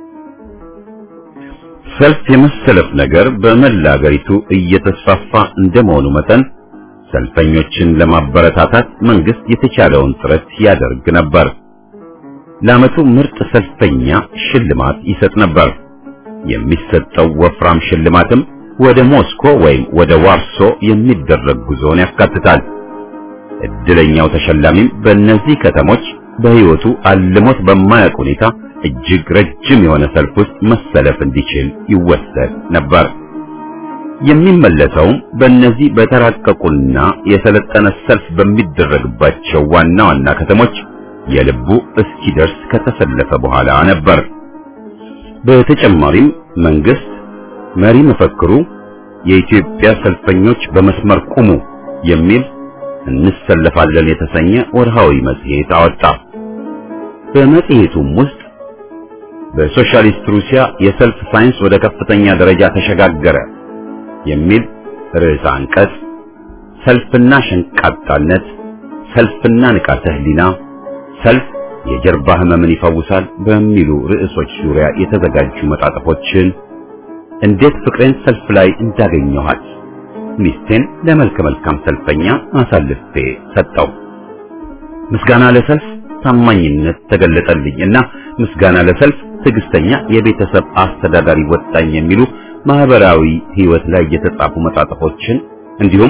ሰልፍ የመሰለፍ ነገር በመላ አገሪቱ እየተስፋፋ እንደመሆኑ መጠን ሰልፈኞችን ለማበረታታት መንግስት የተቻለውን ጥረት ያደርግ ነበር። ለዓመቱ ምርጥ ሰልፈኛ ሽልማት ይሰጥ ነበር። የሚሰጠው ወፍራም ሽልማትም ወደ ሞስኮ ወይም ወደ ዋርሶ የሚደረግ ጉዞን ያካትታል። እድለኛው ተሸላሚም በእነዚህ ከተሞች በሕይወቱ አልሞት በማያውቅ ሁኔታ እጅግ ረጅም የሆነ ሰልፍ ውስጥ መሰለፍ እንዲችል ይወሰድ ነበር። የሚመለሰውም በእነዚህ በተራቀቁና የሰለጠነ ሰልፍ በሚደረግባቸው ዋና ዋና ከተሞች የልቡ እስኪደርስ ከተሰለፈ በኋላ ነበር። በተጨማሪም መንግስት መሪ መፈክሩ የኢትዮጵያ ሰልፈኞች በመስመር ቁሙ የሚል እንሰለፋለን የተሰኘ ወርሃዊ መጽሔት አወጣ። በመጽሔቱም ውስጥ በሶሻሊስት ሩሲያ የሰልፍ ሳይንስ ወደ ከፍተኛ ደረጃ ተሸጋገረ የሚል ርዕሰ አንቀጽ፣ ሰልፍና ሸንቃጣነት፣ ሰልፍና ንቃተ ህሊና፣ ሰልፍ የጀርባ ህመምን ይፈውሳል በሚሉ ርዕሶች ዙሪያ የተዘጋጁ መጣጥፎችን፣ እንዴት ፍቅሬን ሰልፍ ላይ እንዳገኘኋት፣ ሚስቴን ለመልከ መልካም ሰልፈኛ አሳልፌ ሰጠው፣ ምስጋና ለሰልፍ ታማኝነት ተገለጠልኝና ምስጋና ለሰልፍ ትዕግስተኛ የቤተሰብ አስተዳዳሪ ወጣኝ የሚሉ ማህበራዊ ህይወት ላይ የተጻፉ መጣጥፎችን እንዲሁም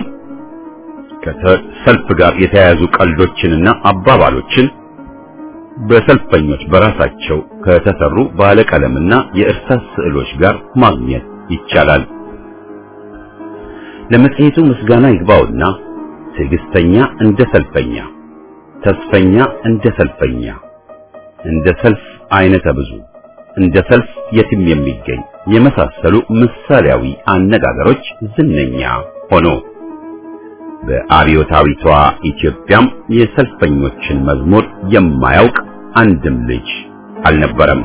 ከሰልፍ ጋር የተያያዙ ቀልዶችንና አባባሎችን በሰልፈኞች በራሳቸው ከተሰሩ ባለቀለምና የእርሳስ ስዕሎች ጋር ማግኘት ይቻላል። ለመጽሔቱ ምስጋና ይግባውና ትዕግስተኛ እንደ ሰልፈኛ፣ ተስፈኛ እንደ ሰልፈኛ፣ እንደ ሰልፍ አይነተ ብዙ፣ እንደ ሰልፍ የትም የሚገኝ የመሳሰሉ ምሳሌያዊ አነጋገሮች ዝነኛ ሆኖ በአብዮታዊቷ ኢትዮጵያም የሰልፈኞችን መዝሙር የማያውቅ አንድም ልጅ አልነበረም።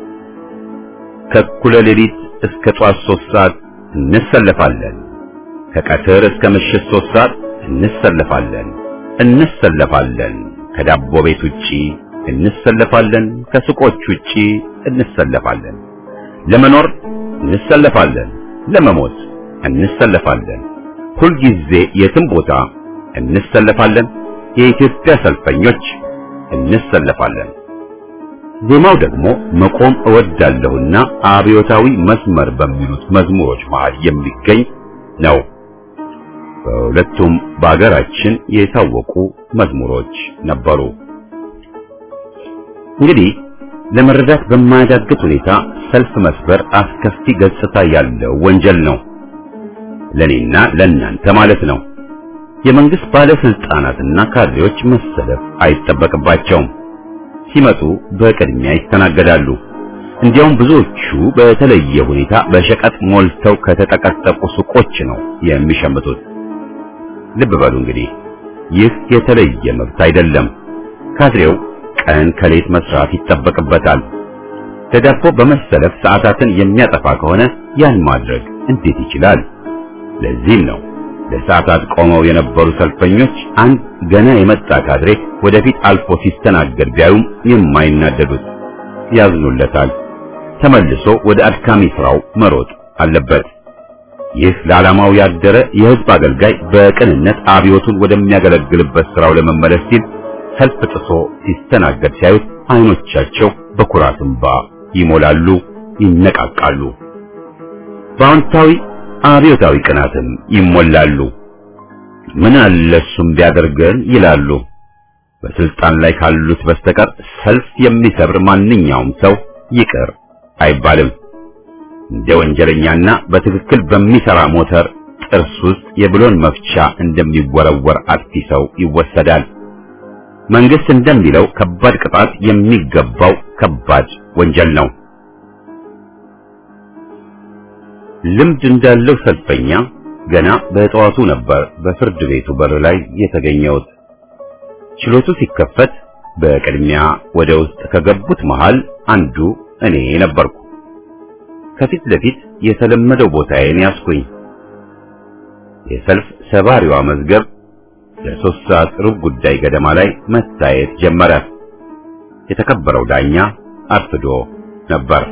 ከእኩለ ሌሊት እስከ ጧት 3 ሰዓት እንሰለፋለን፣ ከቀትር እስከ ምሽት 3 ሰዓት እንሰለፋለን፣ ከዳቦ ቤት ውጪ እንሰለፋለን፣ ከሱቆች ውጪ እንሰለፋለን፣ ለመኖር እንሰለፋለን፣ ለመሞት እንሰለፋለን፣ ሁልጊዜ የትም ቦታ እንሰለፋለን፣ የኢትዮጵያ ሰልፈኞች እንሰለፋለን። ዜማው ደግሞ መቆም እወዳለሁና አብዮታዊ መስመር በሚሉት መዝሙሮች መሃል የሚገኝ ነው። በሁለቱም በአገራችን የታወቁ መዝሙሮች ነበሩ። እንግዲህ ለመረዳት በማያዳግት ሁኔታ ሰልፍ መስበር አስከፊ ገጽታ ያለው ወንጀል ነው። ለኔና ለእናንተ ማለት ነው። የመንግስት ባለስልጣናትና ካድሬዎች መሰለፍ አይጠበቅባቸውም። ሲመጡ በቅድሚያ ይስተናገዳሉ። እንዲያውም ብዙዎቹ በተለየ ሁኔታ በሸቀጥ ሞልተው ከተጠቀጠቁ ሱቆች ነው የሚሸምቱት። ልብ በሉ እንግዲህ ይህ የተለየ መብት አይደለም። ካድሬው ቀን ከሌት መስራት ይጠበቅበታል። ለዳቦ በመሰለፍ ሰዓታትን የሚያጠፋ ከሆነ ያን ማድረግ እንዴት ይችላል? ለዚህም ነው ለሰዓታት ቆመው የነበሩ ሰልፈኞች አንድ ገና የመጣ ካድሬ ወደፊት አልፎ ሲስተናገድ ቢያዩም የማይናደዱት። ያዝኑለታል። ተመልሶ ወደ አድካሚ ስራው መሮጥ አለበት። ይህ ለዓላማው ያደረ የህዝብ አገልጋይ በቅንነት አብዮቱን ወደሚያገለግልበት ስራው ለመመለስ ሲል ሰልፍ ጥሶ ሲስተናገድ ሲያዩት አይኖቻቸው በኩራት እንባ ይሞላሉ፣ ይነቃቃሉ። በአዎንታዊ አብዮታዊ ቅናትም ይሞላሉ። ምን አለ እሱም ቢያደርገን ይላሉ። በስልጣን ላይ ካሉት በስተቀር ሰልፍ የሚሰብር ማንኛውም ሰው ይቅር አይባልም። እንደ ወንጀለኛና በትክክል በሚሰራ ሞተር ጥርስ ውስጥ የብሎን መፍቻ እንደሚወረወር አጥፊ ሰው ይወሰዳል። መንግስት እንደሚለው ከባድ ቅጣት የሚገባው ከባድ ወንጀል ነው። ልምድ እንዳለው ሰልፈኛ ገና በጠዋቱ ነበር በፍርድ ቤቱ በር ላይ የተገኘሁት። ችሎቱ ሲከፈት በቅድሚያ ወደ ውስጥ ከገቡት መሃል አንዱ እኔ ነበርኩ። ከፊት ለፊት የተለመደው ቦታዬን ያስኩኝ። የሰልፍ ሰባሪዋ መዝገብ ለ3 ሰዓት ሩብ ጉዳይ ገደማ ላይ መታየት ጀመረ። የተከበረው ዳኛ አርፍዶ ነበር።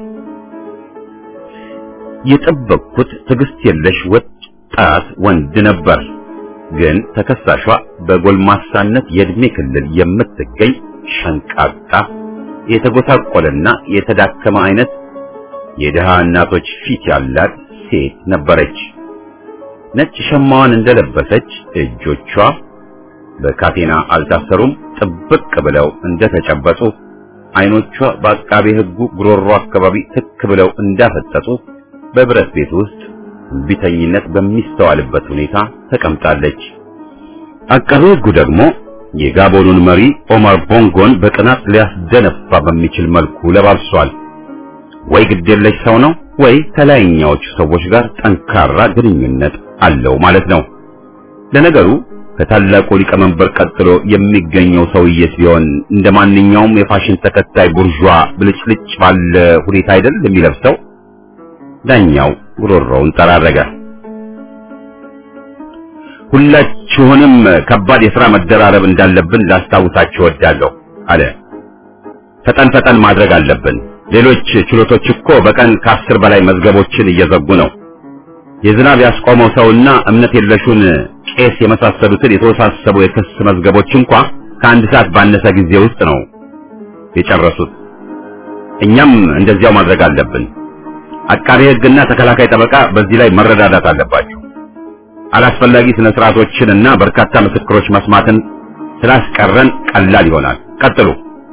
የጠበቅኩት ትዕግስት የለሽ ወጣት ወንድ ነበር። ግን ተከሳሿ በጎልማሳነት የእድሜ ክልል የምትገኝ ሸንቃጣ የተጎሳቆለና የተዳከመ አይነት የደሃ እናቶች ፊት ያላት ሴት ነበረች። ነጭ ሸማዋን እንደለበሰች እጆቿ በካቴና አልታሰሩም፣ ጥብቅ ብለው እንደተጨበጡ፣ አይኖቿ በአቃቤ ሕጉ ጉሮሮ አካባቢ ትክ ብለው እንዳፈጠጡ በብረት ቤት ውስጥ ቢተኝነት በሚስተዋልበት ሁኔታ ተቀምጣለች። አቃቤ ሕጉ ደግሞ የጋቦኑን መሪ ኦማር ቦንጎን በቅናት ሊያስደነፋ በሚችል መልኩ ለባብሷል። ወይ ግዴለሽ ሰው ነው ወይ ከላይኛዎቹ ሰዎች ጋር ጠንካራ ግንኙነት አለው ማለት ነው። ለነገሩ ከታላቁ ሊቀመንበር ቀጥሎ የሚገኘው ሰውዬ ሲሆን እንደማንኛውም የፋሽን ተከታይ ቡርዣ ብልጭልጭ ባለ ሁኔታ አይደል የሚለብሰው። ዳኛው ጉሮሮውን ጠራረገ። ሁላችሁንም ከባድ የሥራ መደራረብ እንዳለብን ላስታውሳችሁ እወዳለሁ አለ። ፈጠን ማድረግ አለብን። ሌሎች ችሎቶች እኮ በቀን ከ10 በላይ መዝገቦችን እየዘጉ ነው። የዝናብ ያስቆመው ሰውና እምነት የለሹን ቄስ የመሳሰሉትን የተወሳሰቡ የክስ መዝገቦች እንኳን ከአንድ ሰዓት ባነሰ ጊዜ ውስጥ ነው የጨረሱት። እኛም እንደዚያው ማድረግ አለብን። አቃቤ ሕግና ተከላካይ ጠበቃ በዚህ ላይ መረዳዳት አለባቸው። አላስፈላጊ ስነ ስርዓቶችንና በርካታ ምስክሮች መስማትን ስላስቀረን ቀላል ይሆናል። ቀጥሉ።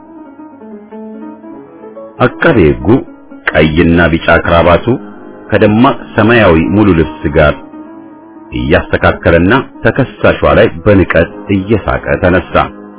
አቃቤ ሕጉ ቀይና ቢጫ ክራባቱ ከደማቅ ሰማያዊ ሙሉ ልብስ ጋር እያስተካከለና ተከሳሿ ላይ በንቀት እየሳቀ ተነሳ።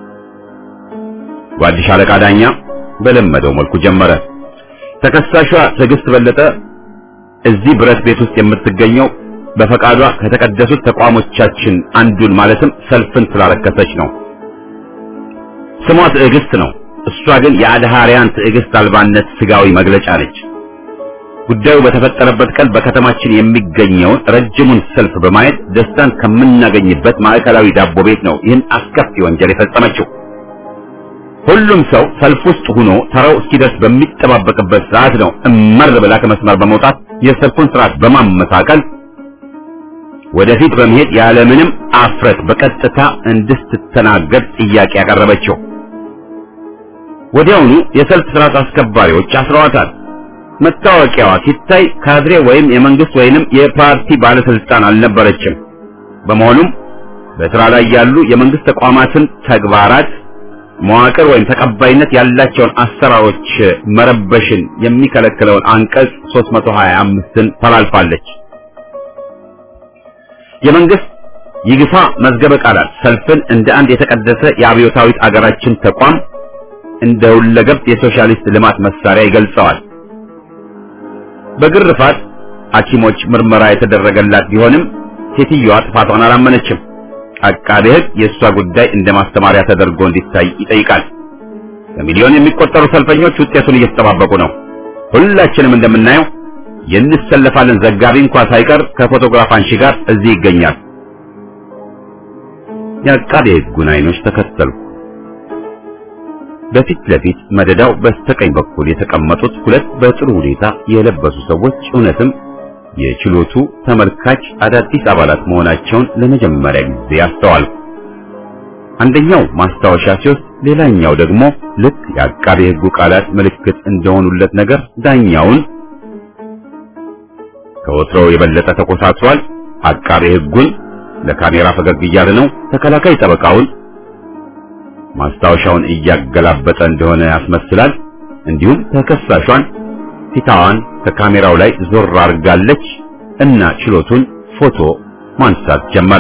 ጓድሽ አለቃ ዳኛ በለመደው መልኩ ጀመረ። ተከሳሿ ትዕግስት በለጠ እዚህ ብረት ቤት ውስጥ የምትገኘው በፈቃዷ ከተቀደሱት ተቋሞቻችን አንዱን ማለትም ሰልፍን ስላረከሰች ነው። ስሟ ትዕግስት ነው። እሷ ግን የአድሃሪያን ትዕግስት አልባነት ስጋዊ መግለጫ ነች። ጉዳዩ በተፈጠረበት ቀን በከተማችን የሚገኘውን ረጅሙን ሰልፍ በማየት ደስታን ከምናገኝበት ማዕከላዊ ዳቦ ቤት ነው ይህን አስከፊ ወንጀል የፈጸመችው። ሁሉም ሰው ሰልፍ ውስጥ ሆኖ ተራው እስኪደርስ በሚጠባበቅበት ሰዓት ነው እመር ብላ ከመስመር በመውጣት የሰልፉን ስርዓት በማመሳቀል ወደፊት በመሄድ ያለምንም አፍረት በቀጥታ እንድትተናገድ ጥያቄ ያቀረበችው። ወዲያውኑ የሰልፍ ስርዓት አስከባሪዎች አስረዋታል። መታወቂያዋ ሲታይ ካድሬ ወይም የመንግስት ወይንም የፓርቲ ባለስልጣን አልነበረችም። በመሆኑም በስራ ላይ ያሉ የመንግስት ተቋማትን ተግባራት መዋቅር ወይም ተቀባይነት ያላቸውን አሰራሮች መረበሽን የሚከለክለውን አንቀጽ 325ን ተላልፋለች። የመንግስት ይግፋ መዝገበ ቃላት ሰልፍን እንደ አንድ የተቀደሰ የአብዮታዊት አገራችን ተቋም እንደ ሁለገብ የሶሻሊስት ልማት መሳሪያ ይገልጸዋል። በግርፋት ሐኪሞች ምርመራ የተደረገላት ቢሆንም ሴትዮዋ ጥፋቷን አላመነችም። አቃቤ ሕግ የእሷ ጉዳይ እንደ ማስተማሪያ ተደርጎ እንዲታይ ይጠይቃል። በሚሊዮን የሚቆጠሩ ሰልፈኞች ውጤቱን እየተጠባበቁ ነው። ሁላችንም እንደምናየው የንሰለፋለን ዘጋቢ እንኳን ሳይቀር ከፎቶግራፍ አንሺ ጋር እዚህ ይገኛል። የአቃቤ ሕጉን አይኖች ተከተልኩ። በፊት ለፊት መደዳው በስተቀኝ በኩል የተቀመጡት ሁለት በጥሩ ሁኔታ የለበሱ ሰዎች እውነትም የችሎቱ ተመልካች አዳዲስ አባላት መሆናቸውን ለመጀመሪያ ጊዜ አስተዋልኩ። አንደኛው ማስታወሻ ሲወስድ፣ ሌላኛው ደግሞ ልክ የአቃቤ ሕጉ ቃላት ምልክት እንደሆኑለት ነገር ዳኛውን ከወትሮው የበለጠ ተኮሳትሯል፣ አቃቤ ሕጉን ለካሜራ ፈገግ እያለ ነው፣ ተከላካይ ጠበቃውን ማስታወሻውን እያገላበጠ እንደሆነ ያስመስላል፣ እንዲሁም ተከሳሿን ፊታዋን ከካሜራው ላይ ዞር አድርጋለች እና ችሎቱን ፎቶ ማንሳት ጀመረ።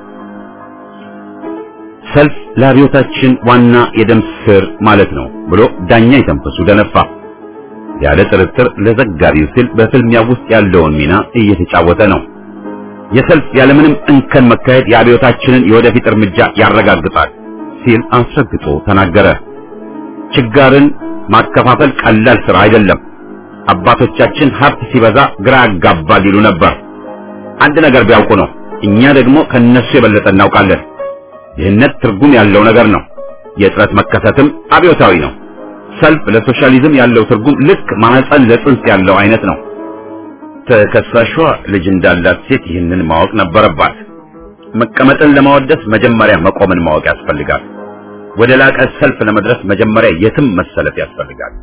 ሰልፍ ለአብዮታችን ዋና የደም ስር ማለት ነው ብሎ ዳኛ የተንፈሱ ደነፋ። ያለ ጥርጥር ለዘጋቢው ሲል በፍልሚያ ውስጥ ያለውን ሚና እየተጫወተ ነው። የሰልፍ ያለምንም እንከን መካሄድ የአብዮታችንን የወደፊት እርምጃ ያረጋግጣል ሲል አስረግጦ ተናገረ። ችጋርን ማከፋፈል ቀላል ስራ አይደለም። አባቶቻችን ሀብት ሲበዛ ግራ ያጋባል ይሉ ነበር። አንድ ነገር ቢያውቁ ነው። እኛ ደግሞ ከነሱ የበለጠ እናውቃለን። ይህነት ትርጉም ያለው ነገር ነው። የጥረት መከሰትም አብዮታዊ ነው። ሰልፍ ለሶሻሊዝም ያለው ትርጉም ልክ ማህፀን ለጽንስ ያለው አይነት ነው። ተከሳሿ ልጅ እንዳላት ሴት ይህንን ማወቅ ነበረባት። መቀመጥን ለማወደስ መጀመሪያ መቆምን ማወቅ ያስፈልጋል። ወደ ላቀ ሰልፍ ለመድረስ መጀመሪያ የትም መሰለፍ ያስፈልጋል።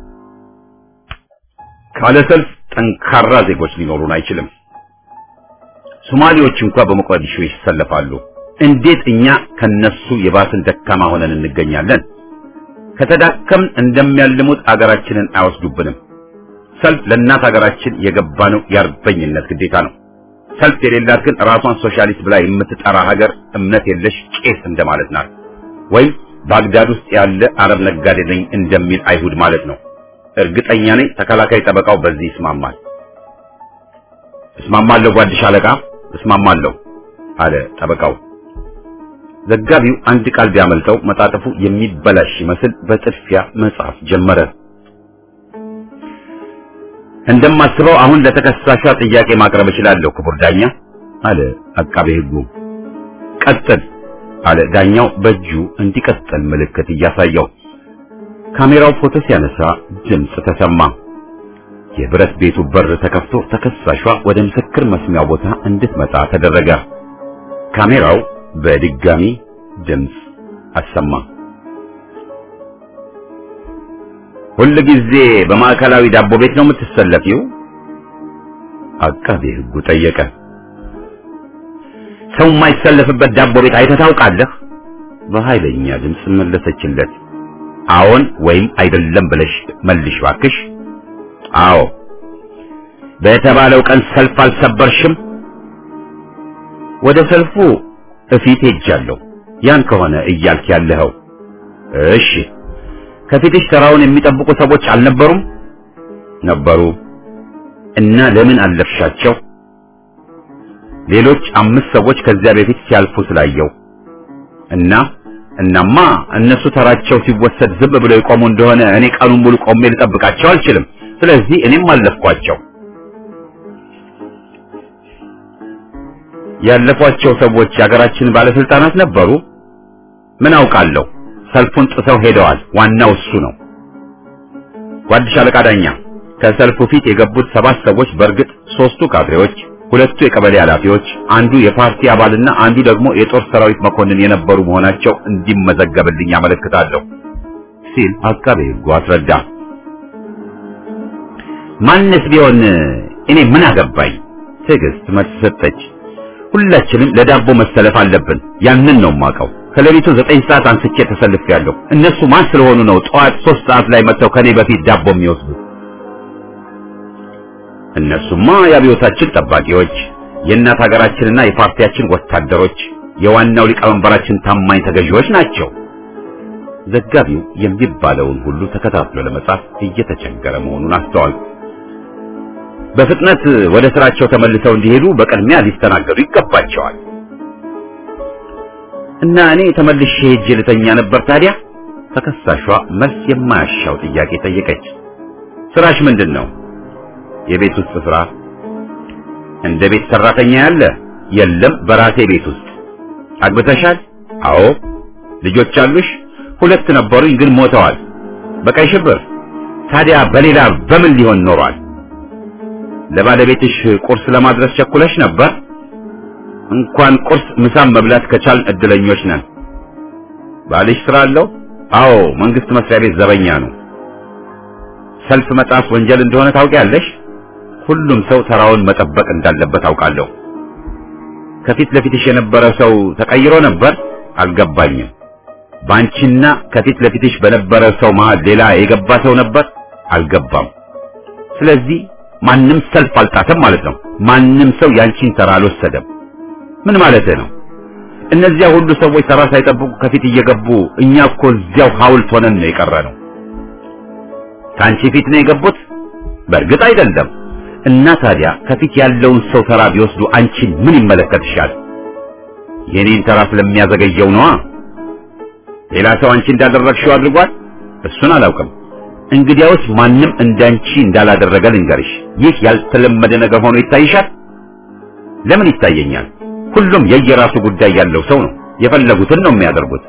ካለ ሰልፍ ጠንካራ ዜጎች ሊኖሩን አይችልም። ሶማሌዎች እንኳን በሞቃዲሾ ይሰለፋሉ። እንዴት እኛ ከነሱ የባሰን ደካማ ሆነን እንገኛለን? ከተዳከምን እንደሚያልሙት አገራችንን አይወስዱብንም። ሰልፍ ለእናት አገራችን የገባነው የአርበኝነት ግዴታ ነው። ሰልፍ የሌላት ግን ራሷን ሶሻሊስት ብላ የምትጠራ ሀገር እምነት የለሽ ቄስ እንደማለት ናት። ወይም ባግዳድ ውስጥ ያለ አረብ ነጋዴ ነኝ እንደሚል አይሁድ ማለት ነው። እርግጠኛ ነኝ ተከላካይ ጠበቃው በዚህ ይስማማል። እስማማለሁ ጓድሽ አለቃ፣ እስማማለሁ አለ ጠበቃው። ዘጋቢው አንድ ቃል ቢያመልጠው መጣጥፉ የሚበላሽ ይመስል በጥድፊያ መጻፍ ጀመረ። እንደማስበው አሁን ለተከሳሿ ጥያቄ ማቅረብ እችላለሁ ክቡር ዳኛ አለ አቃቤ ሕጉ። ቀጥል አለ ዳኛው በእጁ እንዲቀጥል ምልክት እያሳየው። ካሜራው ፎቶ ሲያነሳ ድምጽ ተሰማ። የብረት ቤቱ በር ተከፍቶ ተከሳሿ ወደ ምስክር መስሚያው ቦታ እንድትመጣ ተደረገ። ካሜራው በድጋሚ ድምጽ አሰማ። ሁሉ ጊዜ በማዕከላዊ ዳቦ ቤት ነው የምትሰለፊው? አቃቤ ሕጉ ጠየቀ። ሰው የማይሰለፍበት ዳቦ ቤት አይተህ ታውቃለህ? በኃይለኛ ድምጽ መለሰችለት። አዎን ወይም አይደለም ብለሽ መልሽ ባክሽ። አዎ። በተባለው ቀን ሰልፍ አልሰበርሽም? ወደ ሰልፉ እፊት ሄጃለሁ። ያን ከሆነ እያልክ ያለኸው። እሺ። ከፊትሽ ተራውን የሚጠብቁ ሰዎች አልነበሩም? ነበሩ። እና ለምን አለፍሻቸው? ሌሎች 5 ሰዎች ከዚያ በፊት ሲያልፉ ስላየው እናማ እነሱ ተራቸው ሲወሰድ ዝም ብለው ይቆሙ እንደሆነ እኔ ቀኑን ሙሉ ቆሜ ልጠብቃቸው አልችልም። ስለዚህ እኔም አለፍኳቸው። ያለፏቸው ሰዎች የሀገራችን ባለስልጣናት ነበሩ? ምን አውቃለሁ። ሰልፉን ጥሰው ሄደዋል። ዋናው እሱ ነው። ጓድሽ አለቃ ዳኛ፣ ከሰልፉ ፊት የገቡት 7 ሰዎች በእርግጥ 3ቱ ካድሬዎች፣ 2ቱ የቀበሌ ኃላፊዎች፣ አንዱ የፓርቲ አባልና አንዱ ደግሞ የጦር ሰራዊት መኮንን የነበሩ መሆናቸው እንዲመዘገብልኝ ያመለክታለሁ ሲል አቃቤ ሕጉ አስረዳ። ማንስ ቢሆን እኔ ምን አገባኝ? ትዕግስት መልስ ሰጠች። ሁላችንም ለዳቦ መሰለፍ አለብን። ያንን ነው የማውቀው። ከሌሊቱ 9 ሰዓት አንስቼ ተሰልፌያለሁ። እነሱ ማን ስለሆኑ ነው ጠዋት 3 ሰዓት ላይ መጥተው ከኔ በፊት ዳቦ የሚወስዱት? እነሱማ የአብዮታችን ጠባቂዎች፣ የእናት ሀገራችንና የፓርቲያችን ወታደሮች፣ የዋናው ሊቀመንበራችን ታማኝ ተገዢዎች ናቸው። ዘጋቢው የሚባለውን ሁሉ ተከታትሎ ለመጻፍ እየተቸገረ መሆኑን አስተዋል። በፍጥነት ወደ ስራቸው ተመልሰው እንዲሄዱ በቅድሚያ ሊስተናገዱ ይገባቸዋል። እና እኔ ተመልሼ ሄጄ ልተኛ ነበር ታዲያ? ተከሳሿ መልስ የማያሻው ጥያቄ ጠየቀች። ስራሽ ምንድን ነው? የቤት ውስጥ ስራ። እንደ ቤት ሰራተኛ ያለ? የለም፣ በራሴ ቤት ውስጥ። አግብተሻል? አዎ። ልጆች አሉሽ? 2 ነበሩኝ ግን ሞተዋል። በቀይ ሽብር? ታዲያ በሌላ በምን ሊሆን ኖሯል? ለባለቤትሽ ቁርስ ለማድረስ ቸኩለሽ ነበር? እንኳን ቁርስ ምሳም መብላት ከቻልን እድለኞች ነን። ባልሽ ስራ አለው? አዎ፣ መንግስት መስሪያ ቤት ዘበኛ ነው። ሰልፍ መጣስ ወንጀል እንደሆነ ታውቂያለሽ? ሁሉም ሰው ተራውን መጠበቅ እንዳለበት አውቃለሁ። ከፊት ለፊትሽ የነበረ ሰው ተቀይሮ ነበር? አልገባኝም። ባንቺና ከፊት ለፊትሽ በነበረ ሰው መሃል ሌላ የገባ ሰው ነበር? አልገባም። ስለዚህ ማንም ሰልፍ አልጣተም ማለት ነው። ማንም ሰው ያንቺን ተራ አልወሰደም። ምን ማለት ነው? እነዚያ ሁሉ ሰዎች ተራ ሳይጠብቁ ከፊት እየገቡ እኛ እኮ እዚያው ሐውልት ሆነን ነው የቀረነው። ካንቺ ፊት ነው የገቡት? በእርግጥ አይደለም። እና ታዲያ ከፊት ያለውን ሰው ተራ ቢወስዱ አንቺን ምን ይመለከትሻል? የኔን ተራ ስለሚያዘገየው ነዋ። ሌላ ሰው አንቺ እንዳደረግሽው አድርጓል? እሱን አላውቅም። እንግዲያውስ ማንም እንዳንቺ እንዳላደረገ ልንገርሽ። ይህ ያልተለመደ ነገር ሆኖ ይታይሻል? ለምን ይታየኛል? ሁሉም የየራሱ ጉዳይ ያለው ሰው ነው። የፈለጉትን ነው የሚያደርጉት።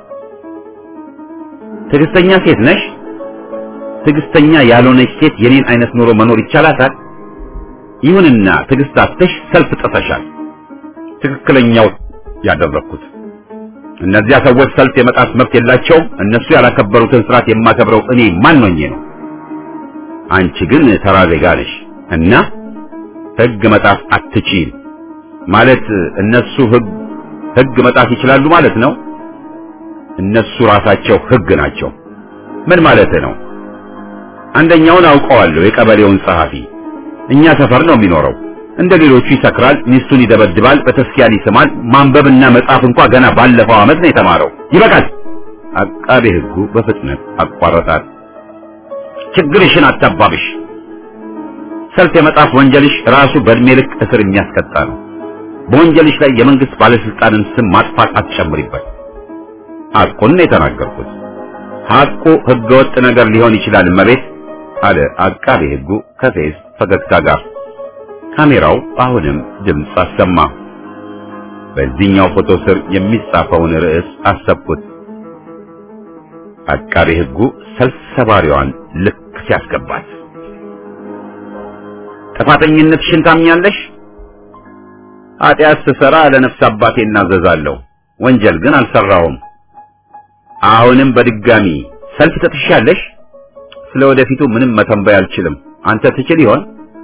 ትዕግስተኛ ሴት ነሽ? ትዕግስተኛ ያልሆነች ሴት የኔን አይነት ኑሮ መኖር ይቻላታል? ይሁንና ትዕግስት አጥተሽ ሰልፍ ጥሰሻል። ትክክለኛው ያደረኩት። እነዚያ ሰዎች ሰልፍ የመጣት መብት የላቸውም። እነሱ ያላከበሩትን ስርዓት የማከብረው እኔ ማን ሆኜ ነው? አንቺ ግን ተራ ዜጋ ነሽ እና ህግ መጣፍ አትችይም ማለት እነሱ ህግ መጣፍ ይችላሉ ማለት ነው። እነሱ ራሳቸው ህግ ናቸው። ምን ማለት ነው? አንደኛውን አውቀዋለሁ፣ የቀበሌውን ጸሐፊ። እኛ ሰፈር ነው የሚኖረው። እንደ ሌሎቹ ይሰክራል፣ ሚስቱን ይደበድባል፣ በተስኪያን ይስማል። ማንበብና መጻፍ እንኳን ገና ባለፈው ዓመት ነው የተማረው። ይበቃል። አቃቤ ህጉ በፍጥነት አቋረጣት። ችግርሽን አታባብሽ። ሰልፍ የመጣፍ ወንጀልሽ ራሱ በእድሜ ልክ እስር የሚያስቀጣ ነው። በወንጀልሽ ላይ የመንግስት ባለስልጣንን ስም ማጥፋት አትጨምሪበት። ሐቁን ነው የተናገርኩት። ሐቁ ህገወጥ ነገር ሊሆን ይችላል መቤት አለ አቃቤ ህጉ ከፌዝ ፈገግታ ጋር። ካሜራው አሁንም ድምፅ አሰማ። በዚህኛው ፎቶ ስር የሚጻፈውን ርዕስ አሰብኩት። አቃቤ ህጉ ሰልፍ ሰባሪዋን ልክ ሲያስገባት። ጥፋተኝነትሽን ታምኛለሽ? ኃጢአት ስሰራ ለነፍስ አባቴ እናዘዛለሁ፣ ወንጀል ግን አልሰራውም። አሁንም በድጋሚ ሰልፍ ትጥሻለሽ? ስለ ወደፊቱ ምንም መተንበይ አልችልም። አንተ ትችል ይሆን?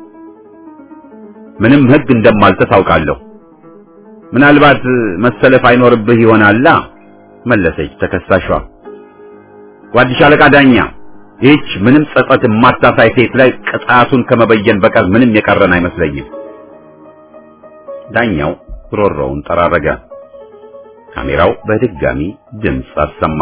ምንም ህግ እንደማልጥስ አውቃለሁ። ምናልባት መሰለፍ አይኖርብህ ይሆናላ መለሰች ተከሳሿ። ጓድሽ አለቃ ዳኛ፣ ይህች ምንም ጸጸት የማታሳይ ሴት ላይ ቅጣቱን ከመበየን በቀር ምንም የቀረን አይመስለኝም። ዳኛው ሮሮውን ጠራረገ። ካሜራው በድጋሚ ድምፅ አሰማ።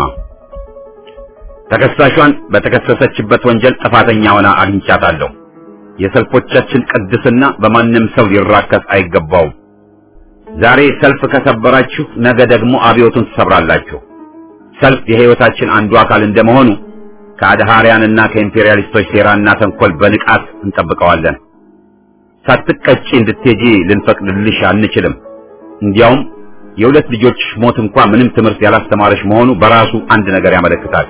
ተከሳሿን በተከሰሰችበት ወንጀል ጥፋተኛ ሆና አግኝቻታለሁ። የሰልፎቻችን ቅድስና በማንም ሰው ሊራከስ አይገባውም። ዛሬ ሰልፍ ከሰበራችሁ ነገ ደግሞ አብዮቱን ትሰብራላችሁ። ሰልፍ የህይወታችን አንዱ አካል እንደመሆኑ ከአድሃሪያንና ከኢምፔሪያሊስቶች ሴራና ተንኮል በንቃት እንጠብቀዋለን። ሳትቀጪ እንድትሄጂ ልንፈቅድልሽ አንችልም። እንዲያውም የሁለት ልጆች ሞት እንኳን ምንም ትምህርት ያላስተማረሽ መሆኑ በራሱ አንድ ነገር ያመለክታል።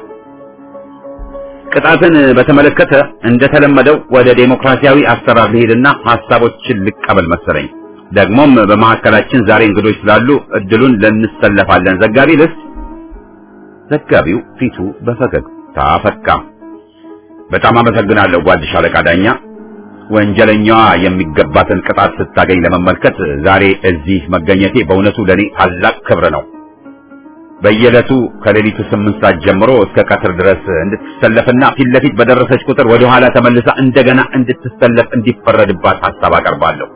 ቅጣትን በተመለከተ እንደተለመደው ወደ ዴሞክራሲያዊ አሰራር ልሄድና ሐሳቦችን ልቀበል መሰለኝ። ደግሞም በመሐከላችን ዛሬ እንግዶች ስላሉ እድሉን ለንሰለፋለን። ዘጋቢ ልስጥ። ዘጋቢው ፊቱ በፈገግታ ፈካ። በጣም አመሰግናለሁ ጓድሽ አለቃ ዳኛ። ወንጀለኛዋ የሚገባትን ቅጣት ስታገኝ ለመመልከት ዛሬ እዚህ መገኘቴ በእውነቱ ለኔ ታላቅ ክብር ነው። በየዕለቱ ከሌሊቱ 8 ሰዓት ጀምሮ እስከ ቀትር ድረስ እንድትሰለፍና ፊት ለፊት በደረሰች ቁጥር ወደ ኋላ ተመልሳ እንደገና እንድትሰለፍ እንዲፈረድባት ሐሳብ አቀርባለሁ።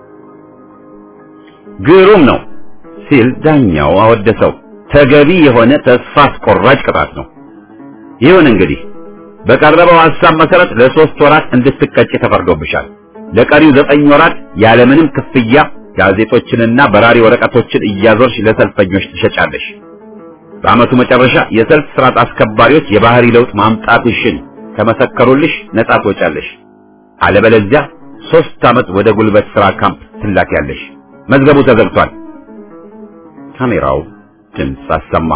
ግሩም ነው ሲል ዳኛው አወደሰው። ተገቢ የሆነ ተስፋ አስቆራጭ ቅጣት ነው። ይሁን እንግዲህ በቀረበው ሐሳብ መሰረት ለ3 ወራት እንድትቀጭ ተፈርዶብሻል። ለቀሪው 9 ወራት ያለምንም ክፍያ ጋዜጦችንና በራሪ ወረቀቶችን እያዞርሽ ለሰልፈኞች ትሸጫለሽ። በአመቱ መጨረሻ የሰልፍ ስርዓት አስከባሪዎች የባህሪ ለውጥ ማምጣትሽን ከመሰከሩልሽ ነጻ ትወጫለሽ። አለበለዚያ 3 አመት ወደ ጉልበት ስራ ካምፕ ትላኪያለሽ። መዝገቡ ተዘግቷል። ካሜራው ድምፅ አሰማ።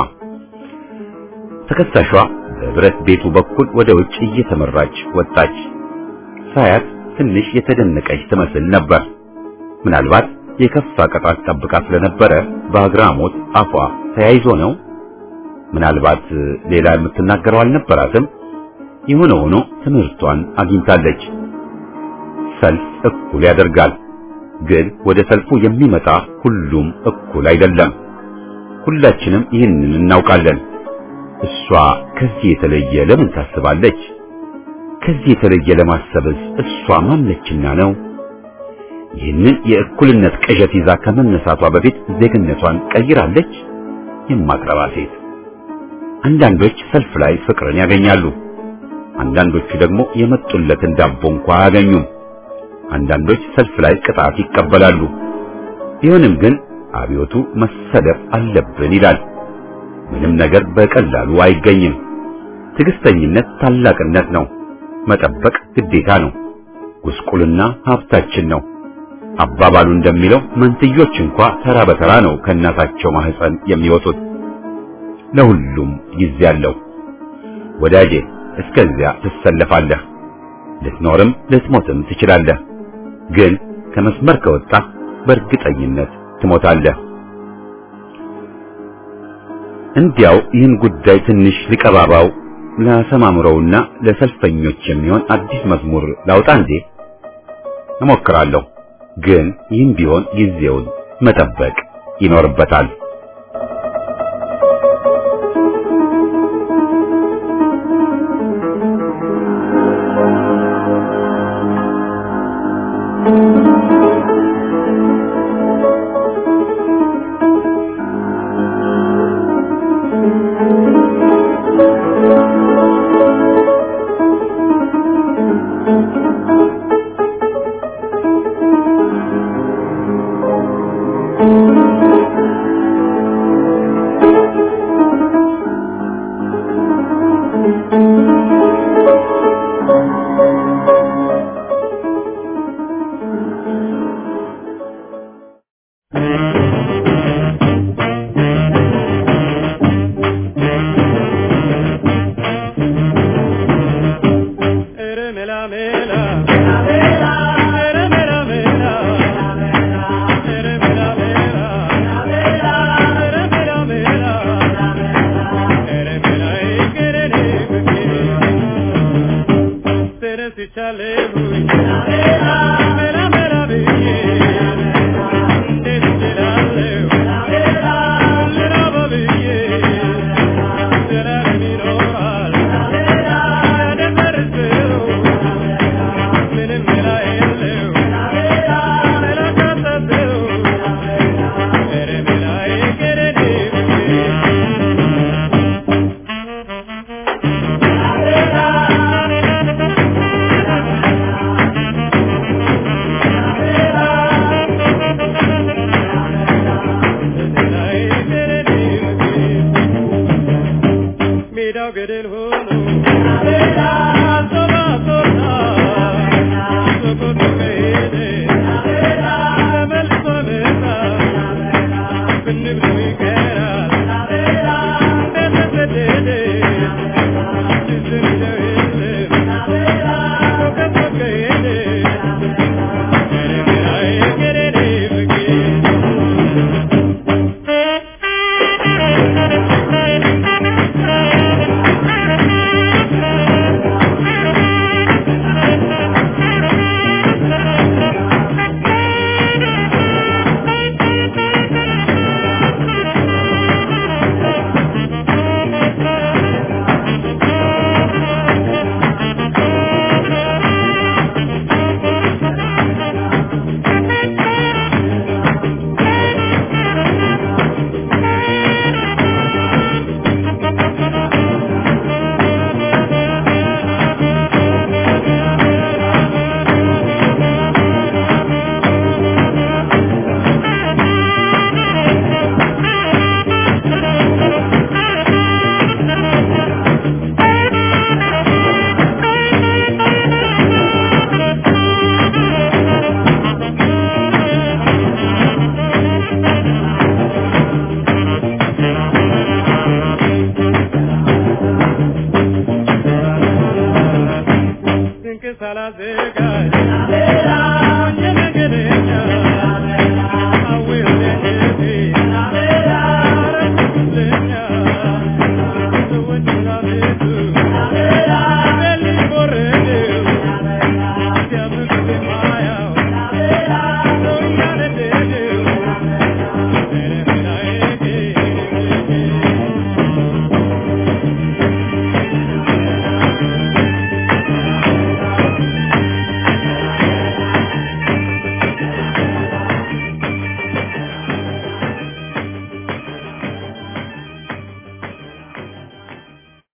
ተከሳሿ በብረት ቤቱ በኩል ወደ ውጭ እየተመራች ወጣች። ሳያት ትንሽ የተደነቀች ትመስል ነበር። ምናልባት የከፋ ቅጣት ጠብቃ ስለነበረ በአግራሞት አፏ ተያይዞ ነው። ምናልባት ሌላ የምትናገረው አልነበራትም። የሆነ ሆኖ ትምህርቷን አግኝታለች። ሰልፍ እኩል ያደርጋል፣ ግን ወደ ሰልፉ የሚመጣ ሁሉም እኩል አይደለም። ሁላችንም ይህንን እናውቃለን። እሷ ከዚህ የተለየ ለምን ታስባለች? ከዚህ የተለየ ለማሰብስ እሷ ማነችና ነው? ይህንን የእኩልነት ቅዠት ይዛ ከመነሳቷ በፊት ዜግነቷን ቀይራለች? የማትረባ ሴት። አንዳንዶች ሰልፍ ላይ ፍቅርን ያገኛሉ። አንዳንዶቹ ደግሞ የመጡለትን ዳቦ እንኳን አያገኙም። አንዳንዶች ሰልፍ ላይ ቅጣት ይቀበላሉ። ቢሆንም ግን አብዮቱ መሰለፍ አለብን ይላል። ምንም ነገር በቀላሉ አይገኝም። ትዕግስተኝነት ታላቅነት ነው። መጠበቅ ግዴታ ነው። ጉስቁልና ሀብታችን ነው። አባባሉ እንደሚለው መንትዮች እንኳን ተራ በተራ ነው ከእናታቸው ማህፀን የሚወጡት። ለሁሉም ጊዜ አለው። ወዳጄ እስከዚያ ትሰለፋለህ። ልትኖርም ልትሞትም ትችላለህ። ግን ከመስመር ከወጣ በእርግጠኝነት ትሞታለህ። እንዲያው ይህን ጉዳይ ትንሽ ሊቀባባው ላሰማምረውና ለሰልፈኞች የሚሆን አዲስ መዝሙር ላውጣ እንዴ? እሞክራለሁ። ግን ይህም ቢሆን ጊዜውን መጠበቅ ይኖርበታል።